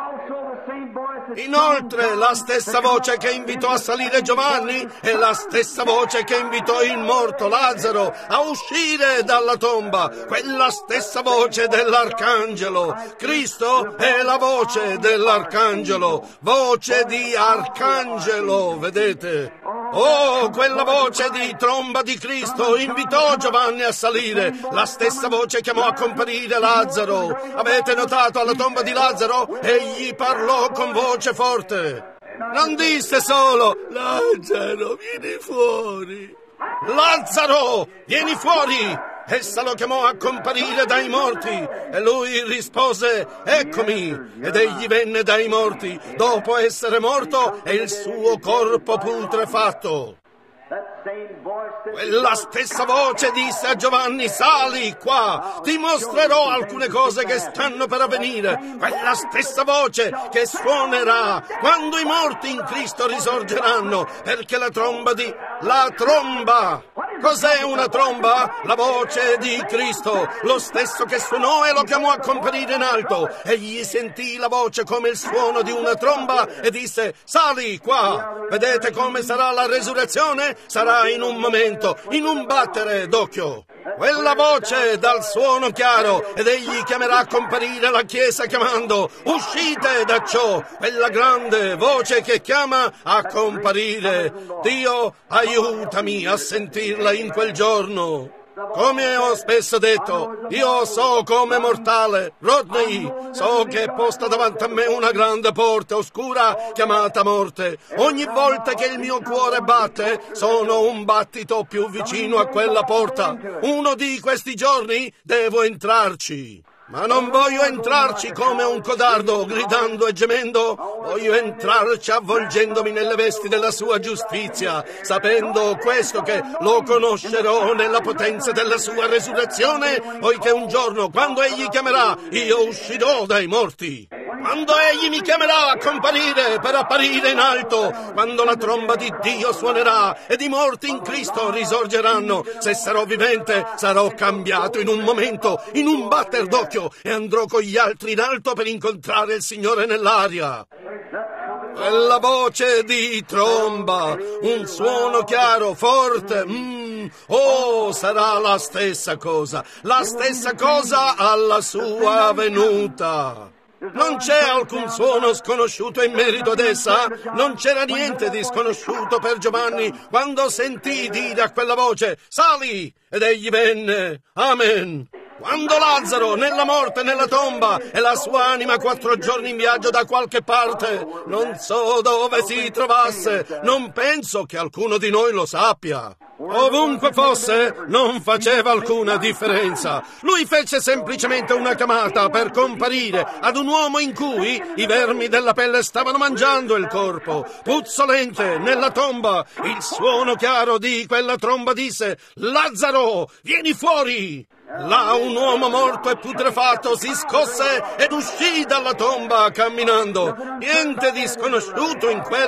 Inoltre, la stessa voce che invitò a salire Giovanni è la stessa voce che invitò il morto Lazzaro a uscire dalla tomba. Quella stessa voce dell'arcangelo. Cristo è la voce dell'arcangelo. Voce di arcangelo, vedete? Oh, quella voce di tromba di Cristo invitò Giovanni a salire. La stessa voce chiamò a comparire Lazzaro. Avete notato alla tomba di Lazzaro? Egli parlò con voce forte. Non disse solo, Lazzaro, vieni fuori. Lazzaro, vieni fuori! Essa lo chiamò a comparire dai morti e lui rispose, eccomi, ed egli venne dai morti dopo essere morto e il suo corpo putrefatto. Quella stessa voce disse a Giovanni, sali qua, ti mostrerò alcune cose che stanno per avvenire. Quella stessa voce che suonerà quando i morti in Cristo risorgeranno, perché la tromba di... la tromba! Cos'è una tromba? La voce di Cristo, lo stesso che suonò e lo chiamò a comparire in alto. Egli sentì la voce come il suono di una tromba e disse, sali qua. Vedete come sarà la resurrezione? Sarà in un momento, in un battere d'occhio. Quella voce dal suono chiaro ed egli chiamerà a comparire la Chiesa chiamando, uscite da ciò. Quella grande voce che chiama a comparire. Dio, aiutami a sentirla in quel giorno. Come ho spesso detto, io so come mortale, Rodney, so che è posta davanti a me una grande porta oscura chiamata morte. Ogni volta che il mio cuore batte, sono un battito più vicino a quella porta. Uno di questi giorni devo entrarci. Ma non voglio entrarci come un codardo, gridando e gemendo. Voglio entrarci avvolgendomi nelle vesti della sua giustizia, sapendo questo che lo conoscerò nella potenza della sua resurrezione, poiché un giorno, quando egli chiamerà, io uscirò dai morti. Quando egli mi chiamerà a comparire per apparire in alto, quando la tromba di Dio suonerà ed i morti in Cristo risorgeranno, se sarò vivente sarò cambiato in un momento, in un batter d'occhio, e andrò con gli altri in alto per incontrare il Signore nell'aria. Quella voce di tromba, un suono chiaro, forte, mm, oh, sarà la stessa cosa, la stessa cosa alla sua venuta. Non c'è alcun suono sconosciuto in merito ad essa. Non c'era niente di sconosciuto per Giovanni quando sentì dire a quella voce, sali, ed egli venne. Amen. Quando Lazzaro, nella morte, nella tomba, e la sua anima quattro giorni in viaggio da qualche parte, non so dove si trovasse, non penso che alcuno di noi lo sappia. Ovunque fosse, non faceva alcuna differenza. Lui fece semplicemente una chiamata per comparire ad un uomo in cui i vermi della pelle stavano mangiando il corpo. Puzzolente, nella tomba, il suono chiaro di quella tromba disse, Lazzaro, vieni fuori! Là un uomo morto e putrefatto si scosse ed uscì dalla tomba camminando. Niente di sconosciuto in quello.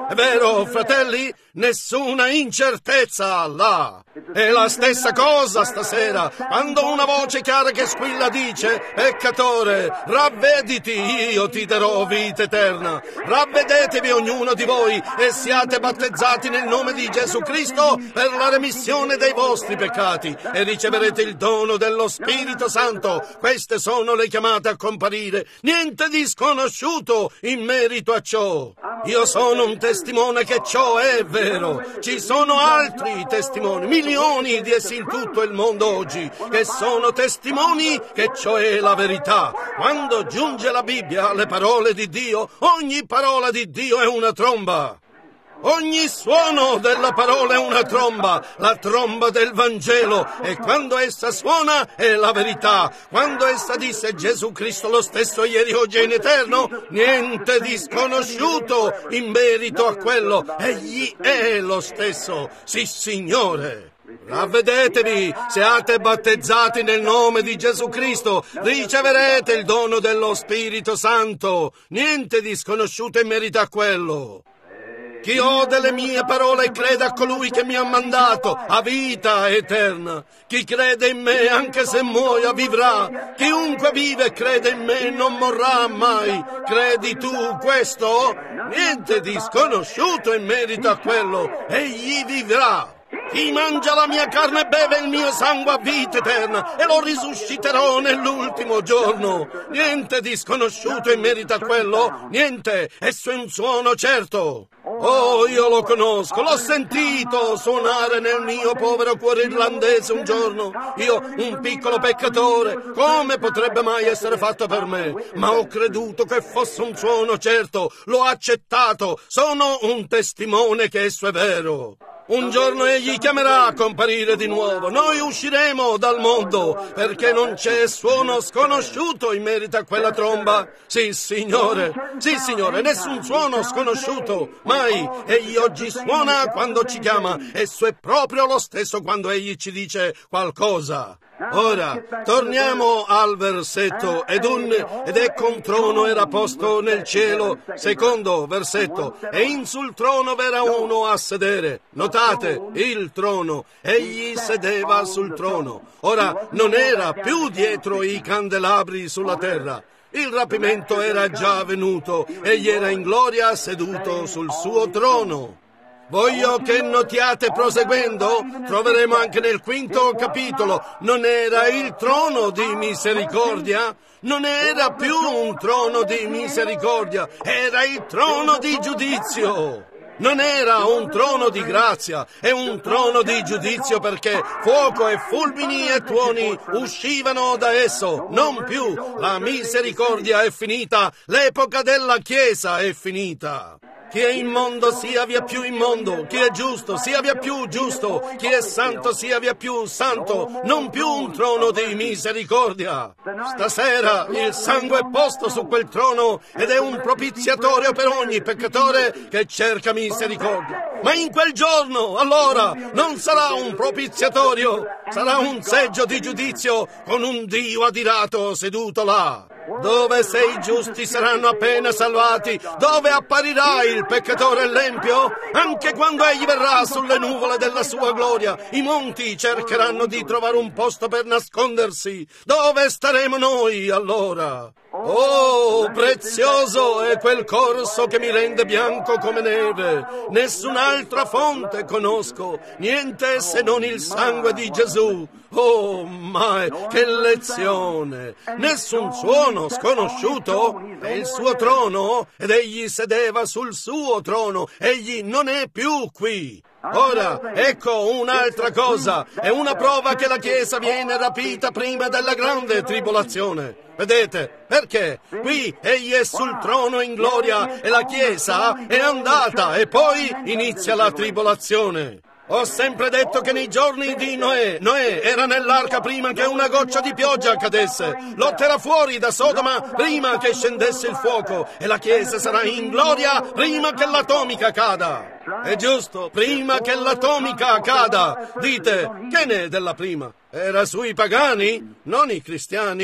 È vero, fratelli? Nessuna incertezza là. È la stessa cosa stasera, quando una voce chiara che squilla dice: peccatore, ravvediti, io ti darò vita eterna. Ravvedetevi ognuno di voi e siate battezzati nel nome di Gesù Cristo per la remissione dei vostri peccati e riceverete il dono dello Spirito Santo. Queste sono le chiamate a comparire. Niente di sconosciuto in merito a ciò. Io sono un testimone che ciò è vero. Ci sono altri testimoni, milioni di essi in tutto il mondo oggi, che sono testimoni che ciò è la verità. Quando giunge la Bibbia, le parole di Dio, ogni parola di Dio è una tromba. Ogni suono della parola è una tromba, la tromba del Vangelo, e quando essa suona è la verità. Quando essa disse Gesù Cristo lo stesso ieri, oggi e in eterno, niente di sconosciuto in merito a quello. Egli è lo stesso, sì Signore. Ravvedetevi, siate battezzati nel nome di Gesù Cristo, riceverete il dono dello Spirito Santo. Niente di sconosciuto in merito a quello. Chi ode le mie parole e crede a colui che mi ha mandato ha vita eterna. Chi crede in me, anche se muoia, vivrà. Chiunque vive e crede in me non morrà mai. Credi tu questo? Niente di sconosciuto in merito a quello. Egli vivrà. Chi mangia la mia carne e beve il mio sangue ha vita eterna e lo risusciterò nell'ultimo giorno. Niente di sconosciuto in merito a quello, niente, esso è un suono certo. Oh, io lo conosco, l'ho sentito suonare nel mio povero cuore irlandese un giorno. Io, un piccolo peccatore, come potrebbe mai essere fatto per me? Ma ho creduto che fosse un suono certo, l'ho accettato, sono un testimone che esso è vero. Un giorno egli chiamerà a comparire di nuovo. Noi usciremo dal mondo perché non c'è suono sconosciuto in merito a quella tromba. Sì, Signore, sì, Signore, nessun suono sconosciuto, mai. Egli oggi suona quando ci chiama. Esso è proprio lo stesso quando egli ci dice qualcosa. Ora, torniamo al versetto, ed un, ed ecco un trono era posto nel cielo, secondo versetto, e in sul trono v'era uno a sedere. Notate, il trono, egli sedeva sul trono. Ora, non era più dietro i candelabri sulla terra. Il rapimento era già avvenuto, egli era in gloria seduto sul suo trono. Voglio che notiate proseguendo, troveremo anche nel quinto capitolo, non era il trono di misericordia, non era più un trono di misericordia, era il trono di giudizio. Non era un trono di grazia, è un trono di giudizio perché fuoco e fulmini e tuoni uscivano da esso. Non più, la misericordia è finita, l'epoca della Chiesa è finita. Chi è immondo sia via più immondo, chi è giusto sia via più giusto, chi è santo sia via più santo, non più un trono di misericordia. Stasera il sangue è posto su quel trono ed è un propiziatorio per ogni peccatore che cerca misericordia. Ma in quel giorno, allora, non sarà un propiziatorio, sarà un seggio di giudizio con un Dio adirato seduto là. Dove se i giusti saranno appena salvati, dove apparirà il peccatore e l'empio? Anche quando egli verrà sulle nuvole della sua gloria, i monti cercheranno di trovare un posto per nascondersi. Dove staremo noi allora? Oh, prezioso è quel corso che mi rende bianco come neve. Nessun'altra fonte conosco, niente se non il sangue di Gesù. Oh, ma che lezione! Nessun suono sconosciuto? È il suo trono ed egli sedeva sul suo trono. Egli non è più qui. Ora, ecco un'altra cosa. È una prova che la Chiesa viene rapita prima della grande tribolazione. Vedete? Perché? Qui egli è sul trono in gloria e la Chiesa è andata e poi inizia la tribolazione. Ho sempre detto che nei giorni di Noè, Noè era nell'arca prima che una goccia di pioggia cadesse. Lotterà fuori da Sodoma prima che scendesse il fuoco e la Chiesa sarà in gloria prima che l'atomica cada. È giusto, prima che l'atomica cada. Dite, che ne è della prima? Era sui pagani, non i cristiani?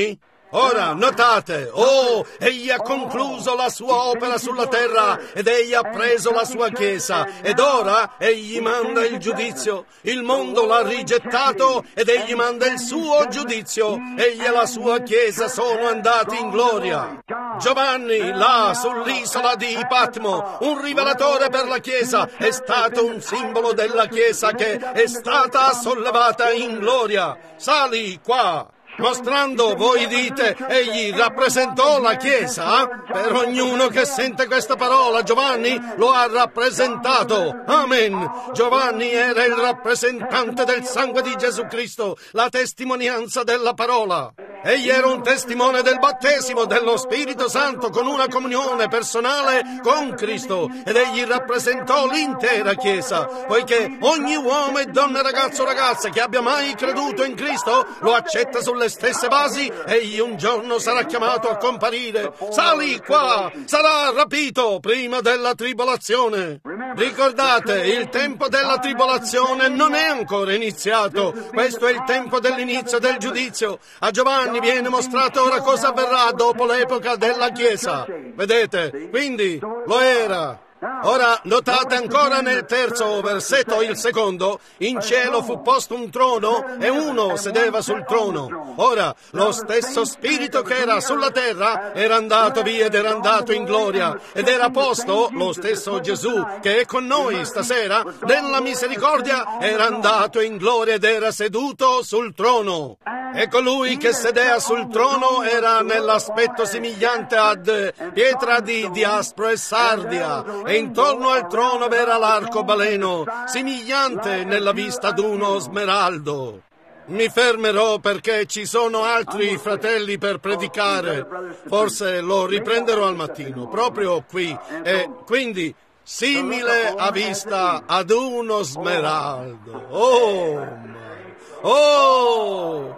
Ora, notate, oh, egli ha concluso la sua opera sulla terra ed egli ha preso la sua Chiesa ed ora egli manda il giudizio. Il mondo l'ha rigettato ed egli manda il suo giudizio. Egli e la sua Chiesa sono andati in gloria. Giovanni, là sull'isola di Patmo, un rivelatore per la Chiesa, è stato un simbolo della Chiesa che è stata sollevata in gloria. Sali qua! Mostrando, voi dite, egli rappresentò la Chiesa? Per ognuno che sente questa parola, Giovanni lo ha rappresentato. Amen. Giovanni era il rappresentante del sangue di Gesù Cristo, la testimonianza della parola. Egli era un testimone del battesimo dello Spirito Santo con una comunione personale con Cristo ed egli rappresentò l'intera Chiesa, poiché ogni uomo e donna, ragazzo o ragazza che abbia mai creduto in Cristo lo accetta sulle stesse basi. Egli un giorno sarà chiamato a comparire. Sali qua! Sarà rapito prima della tribolazione. Ricordate, il tempo della tribolazione non è ancora iniziato. Questo è il tempo dell'inizio del giudizio. A Giovanni viene mostrato ora cosa avverrà dopo l'epoca della Chiesa. Vedete? Quindi lo era. Ora, notate ancora nel terzo versetto, il secondo, in cielo fu posto un trono e uno sedeva sul trono. Ora, lo stesso Spirito che era sulla terra era andato via ed era andato in gloria ed era posto, lo stesso Gesù che è con noi stasera, nella misericordia, era andato in gloria ed era seduto sul trono. E colui che sedea sul trono era nell'aspetto somigliante ad pietra di diaspro e sardia, e intorno al trono v'era l'arcobaleno, somigliante nella vista ad uno smeraldo. Mi fermerò perché ci sono altri fratelli per predicare. Forse lo riprenderò al mattino, proprio qui. E quindi, simile a vista ad uno smeraldo. Oh! Oh,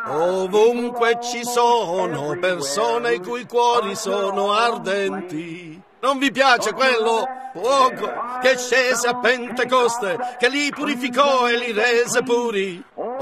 ovunque ci sono persone i cui cuori sono ardenti. Non vi piace quello? Fuoco che scese a Pentecoste, che li purificò e li rese puri.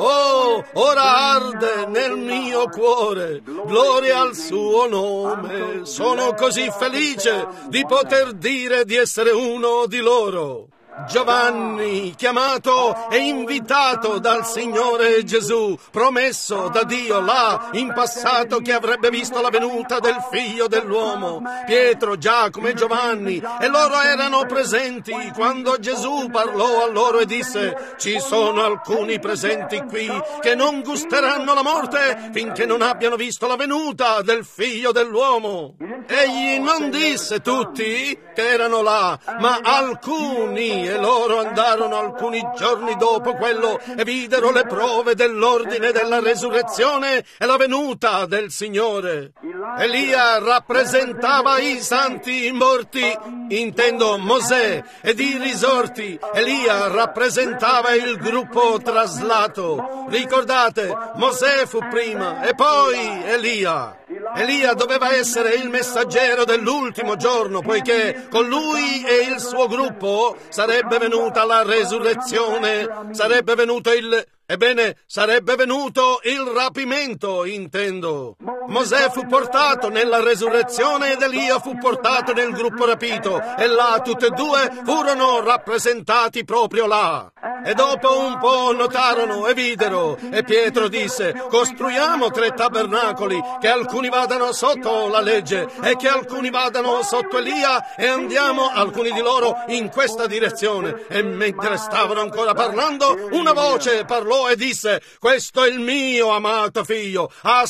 Oh, ora arde nel mio cuore, gloria al suo nome. Sono così felice di poter dire di essere uno di loro. Giovanni, chiamato e invitato dal Signore Gesù, promesso da Dio là in passato che avrebbe visto la venuta del Figlio dell'uomo. Pietro, Giacomo e Giovanni, e loro erano presenti quando Gesù parlò a loro e disse: ci sono alcuni presenti qui che non gusteranno la morte finché non abbiano visto la venuta del Figlio dell'uomo. Egli non disse tutti che erano là, ma alcuni. E loro andarono alcuni giorni dopo quello e videro le prove dell'ordine della resurrezione e la venuta del Signore. Elia rappresentava i santi morti, intendo Mosè, ed i risorti. Elia rappresentava il gruppo traslato. Ricordate, Mosè fu prima e poi Elia. Elia doveva essere il messaggero dell'ultimo giorno, poiché con lui e il suo gruppo sarebbe venuta la resurrezione, sarebbe venuto il... Ebbene, sarebbe venuto il rapimento, intendo. Mosè fu portato nella resurrezione ed Elia fu portato nel gruppo rapito, e là tutte e due furono rappresentati proprio là. E dopo un po' notarono e videro, e Pietro disse: costruiamo tre tabernacoli, che alcuni vadano sotto la legge e che alcuni vadano sotto Elia, e andiamo, alcuni di loro, in questa direzione. E mentre stavano ancora parlando, una voce parlò e disse: questo è il mio amato figlio,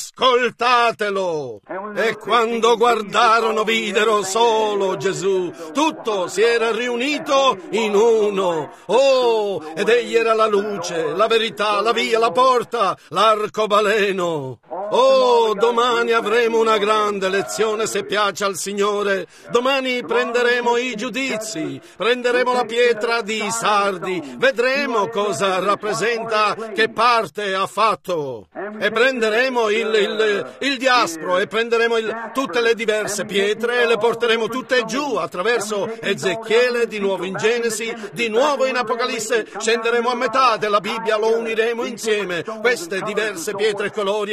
ascoltatelo. E quando guardarono videro solo Gesù, tutto si era riunito in uno. Oh, ed egli era la luce, la verità, la via, la porta, l'arcobaleno. Oh, domani avremo una grande lezione se piace al Signore. Domani prenderemo i giudizi, prenderemo la pietra di sardi, vedremo cosa rappresenta, che parte ha fatto, e prenderemo il, il, il diaspro e prenderemo il, tutte le diverse pietre e le porteremo tutte giù attraverso Ezechiele, di nuovo in Genesi, di nuovo in Apocalisse. Scenderemo a metà della Bibbia, lo uniremo insieme, queste diverse pietre e colori e così via.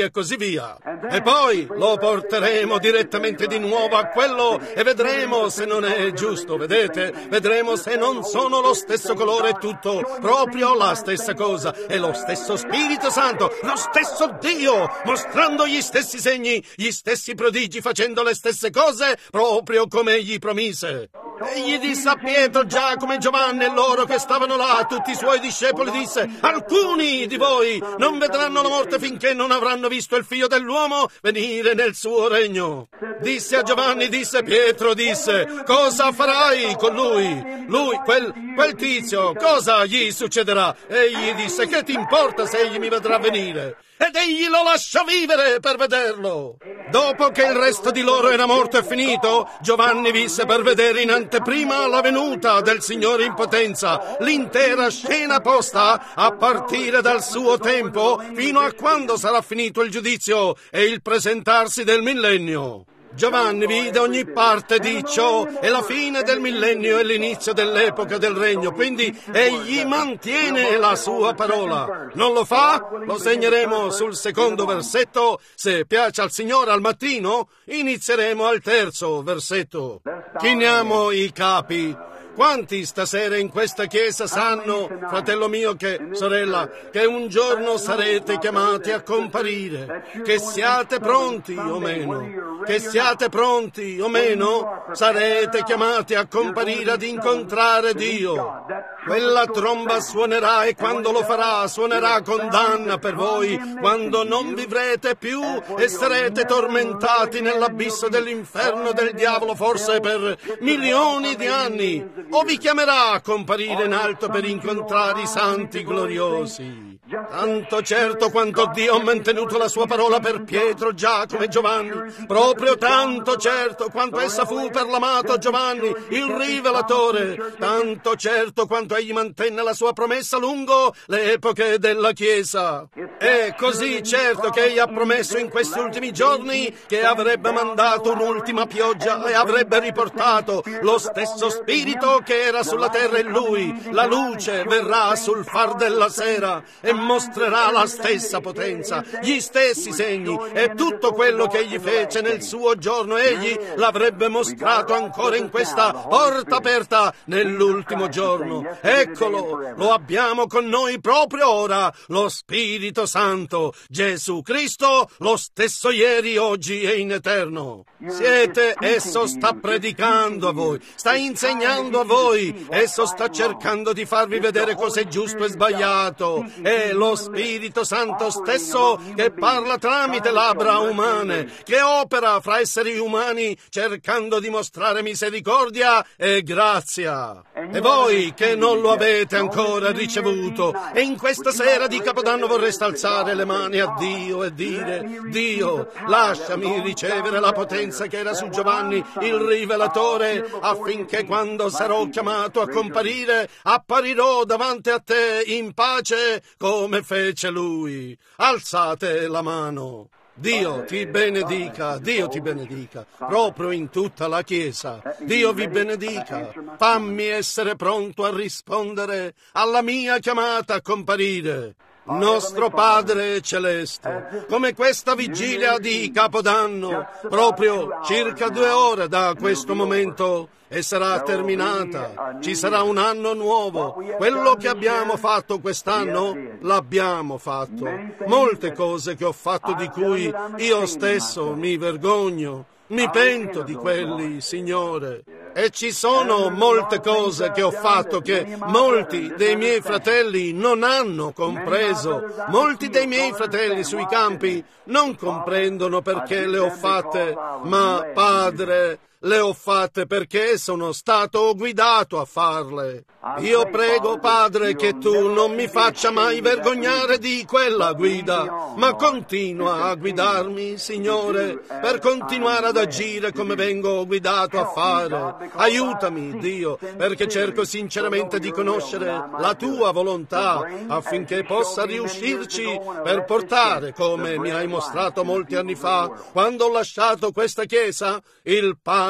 sia. E poi lo porteremo direttamente di nuovo a quello e vedremo se non è giusto, vedete? Vedremo se non sono lo stesso colore e tutto, proprio la stessa cosa. È lo stesso Spirito Santo, lo stesso Dio, mostrando gli stessi segni, gli stessi prodigi, facendo le stesse cose, proprio come egli promise. Egli disse a Pietro, Giacomo e Giovanni e loro che stavano là, tutti i suoi discepoli, disse: alcuni di voi non vedranno la morte finché non avranno visto il Figlio dell'uomo venire nel suo regno. Disse a Giovanni, disse Pietro, disse: cosa farai con lui? Lui, quel, quel tizio, cosa gli succederà? Egli disse: che ti importa se egli mi vedrà venire? Ed egli lo lasciò vivere per vederlo. Dopo che il resto di loro era morto e finito, Giovanni visse per vedere in anteprima la venuta del Signore in potenza, l'intera scena posta a partire dal suo tempo fino a quando sarà finito il giudizio e il presentarsi del millennio. Giovanni vide ogni parte di ciò e la fine del millennio e l'inizio dell'epoca del regno, quindi egli mantiene la sua parola. Non lo fa? Lo segneremo sul secondo versetto. Se piace al Signore al mattino, inizieremo al terzo versetto. Chiniamo i capi. Quanti stasera in questa chiesa sanno, fratello mio, che, sorella, che un giorno sarete chiamati a comparire? Che siate pronti o meno? Che siate pronti o meno? Sarete chiamati a comparire ad incontrare Dio. Quella tromba suonerà e quando lo farà suonerà condanna per voi, quando non vivrete più e sarete tormentati nell'abisso dell'inferno del diavolo forse per milioni di anni. O vi chiamerà a comparire in alto per incontrare i santi gloriosi. Tanto certo quanto Dio ha mantenuto la sua parola per Pietro, Giacomo e Giovanni, proprio tanto certo quanto essa fu per l'amato Giovanni, il rivelatore, tanto certo quanto egli mantenne la sua promessa lungo le epoche della Chiesa. È così certo che egli ha promesso in questi ultimi giorni che avrebbe mandato un'ultima pioggia e avrebbe riportato lo stesso Spirito che era sulla terra in lui. La luce verrà sul far della sera e mostrerà la stessa potenza, gli stessi segni e tutto quello che egli fece nel suo giorno egli l'avrebbe mostrato ancora in questa porta aperta nell'ultimo giorno. Eccolo, lo abbiamo con noi proprio ora, lo Spirito Santo, Gesù Cristo, lo stesso ieri, oggi e in eterno. Siete, esso sta predicando a voi, sta insegnando a voi, esso sta cercando di farvi vedere cos'è giusto e sbagliato. È lo Spirito Santo stesso che parla tramite labbra umane, che opera fra esseri umani cercando di mostrare misericordia e grazia. E voi che non lo avete ancora ricevuto e in questa sera di Capodanno vorreste alzare le mani a Dio e dire: Dio, lasciami ricevere la potenza che era su Giovanni il rivelatore, affinché quando sarò chiamato a comparire apparirò davanti a te in pace come fece lui. Alzate la mano. Dio ti benedica, Dio ti benedica, proprio in tutta la Chiesa. Dio vi benedica. Fammi essere pronto a rispondere alla mia chiamata a comparire. Nostro Padre Celeste, come questa vigilia di Capodanno, proprio circa due ore da questo momento, e sarà terminata. Ci sarà un anno nuovo. Quello che abbiamo fatto quest'anno, l'abbiamo fatto. Molte cose che ho fatto di cui io stesso mi vergogno. Mi pento di quelli, Signore. E ci sono molte cose che ho fatto che molti dei miei fratelli non hanno compreso. Molti dei miei fratelli sui campi non comprendono perché le ho fatte, ma, Padre, le ho fatte perché sono stato guidato a farle. Io prego, Padre, che tu non mi faccia mai vergognare di quella guida, ma continua a guidarmi, Signore, per continuare ad agire come vengo guidato a fare. Aiutami, Dio, perché cerco sinceramente di conoscere la tua volontà, affinché possa riuscirci per portare, come mi hai mostrato molti anni fa, quando ho lasciato questa chiesa, il pane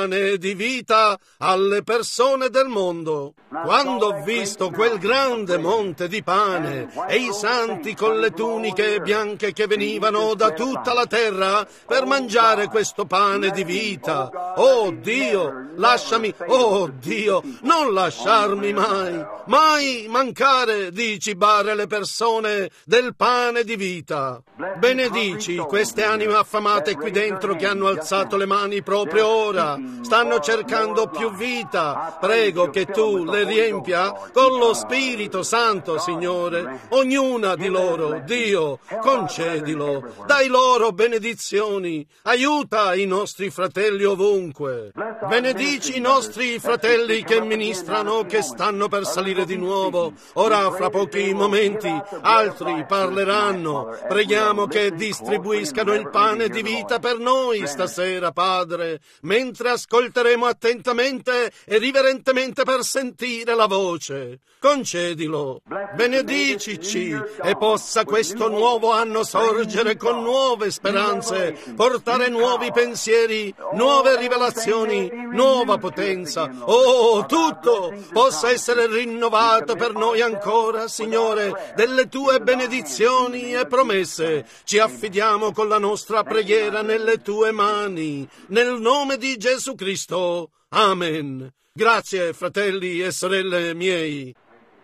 pane di vita alle persone del mondo. Quando ho visto quel grande monte di pane e i santi con le tuniche bianche che venivano da tutta la terra per mangiare questo pane di vita, oh Dio, lasciami, oh Dio, non lasciarmi mai, mai mancare di cibare le persone del pane di vita. Benedici queste anime affamate qui dentro che hanno alzato le mani proprio ora, stanno cercando più vita. Prego che tu le riempia con lo Spirito Santo, Signore, ognuna di loro. Dio, concedilo, dai loro benedizioni, aiuta i nostri fratelli ovunque. Benedici i nostri fratelli che ministrano, che stanno per salire di nuovo. Ora, fra pochi momenti, altri parleranno. Preghiamo che distribuiscano il pane di vita per noi stasera, Padre, mentre ascolteremo attentamente e riverentemente per sentire la voce. Concedilo, benedicici, e possa questo nuovo anno sorgere con nuove speranze, portare nuovi pensieri, nuove rivelazioni, nuova potenza. Oh, tutto possa essere rinnovato per noi ancora, Signore, delle tue benedizioni e promesse. Ci affidiamo con la nostra preghiera nelle tue mani, nel nome di Gesù Cristo. Amen. Grazie, fratelli e sorelle miei.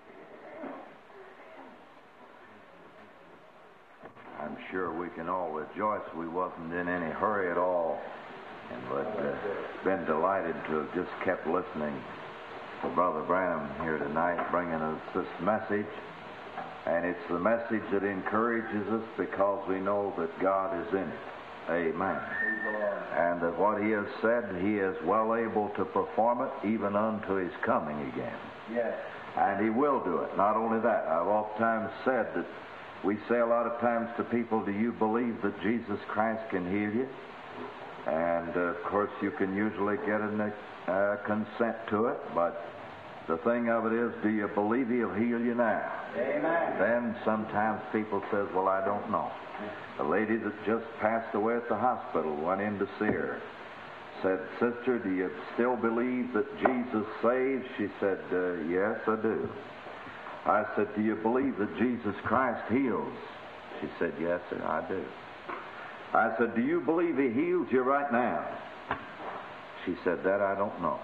I'm sure we can all rejoice we wasn't in any hurry at all, and but uh, been delighted to have just kept listening to Brother Branham here tonight, bringing us this message. And it's the message that encourages us because we know that God is in it. Amen. And that what He has said, He is well able to perform it even unto His coming again. Yes. And He will do it. Not only that, I've oftentimes said that we say a lot of times to people, do you believe that Jesus Christ can heal you? And uh, of course you can usually get a uh, consent to it, but the thing of it is, do you believe He'll heal you now? Amen. Then sometimes people says, well, I don't know. A lady that just passed away at the hospital went in to see her. Said, sister, do you still believe that Jesus saves? She said, uh, yes, I do. I said, do you believe that Jesus Christ heals? She said, yes, sir, I do. I said, do you believe He heals you right now? She said, that I don't know.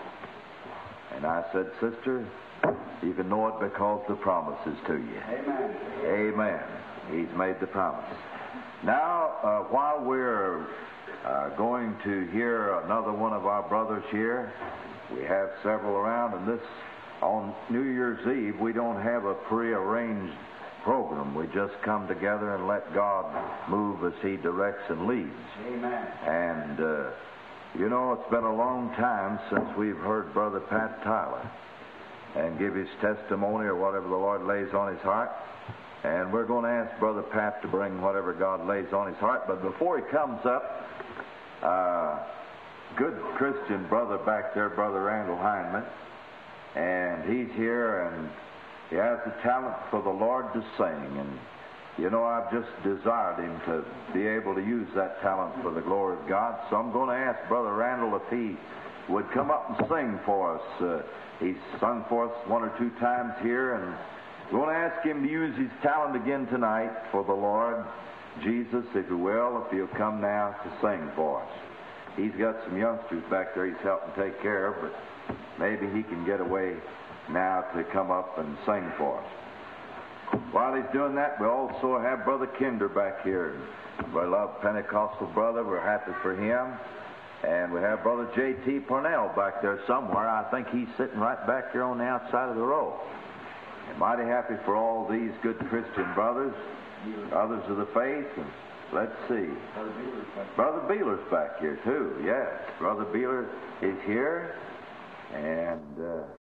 And I said, sister, you can know it because the promise is to you. Amen. Amen. He's made the promise. Now, uh, while we're uh, going to hear another one of our brothers here, we have several around, and this, on New Year's Eve, we don't have a prearranged program. We just come together and let God move as He directs and leads. Amen. And, uh, you know, it's been a long time since we've heard Brother Pat Tyler and give his testimony or whatever the Lord lays on his heart. And we're going to ask Brother Pat to bring whatever God lays on his heart. But before he comes up, uh, good Christian brother back there, Brother Randall Hindman, and he's here, and he has the talent for the Lord to sing. And, you know, I've just desired him to be able to use that talent for the glory of God. So I'm going to ask Brother Randall if he would come up and sing for us. Uh, he's sung for us one or two times here, and we're going to ask him to use his talent again tonight for the Lord Jesus, if you will, if he'll come now to sing for us. He's got some youngsters back there he's helping take care of, but maybe he can get away now to come up and sing for us. While he's doing that, we also have Brother Kinder back here. Our loved Pentecostal brother, we're happy for him. And we have Brother J T Parnell back there somewhere. I think he's sitting right back here on the outside of the row. And mighty happy for all these good Christian brothers, others of the faith. And let's see. Brother Beeler's back here too. Yes, Brother Beeler is here. And... Uh,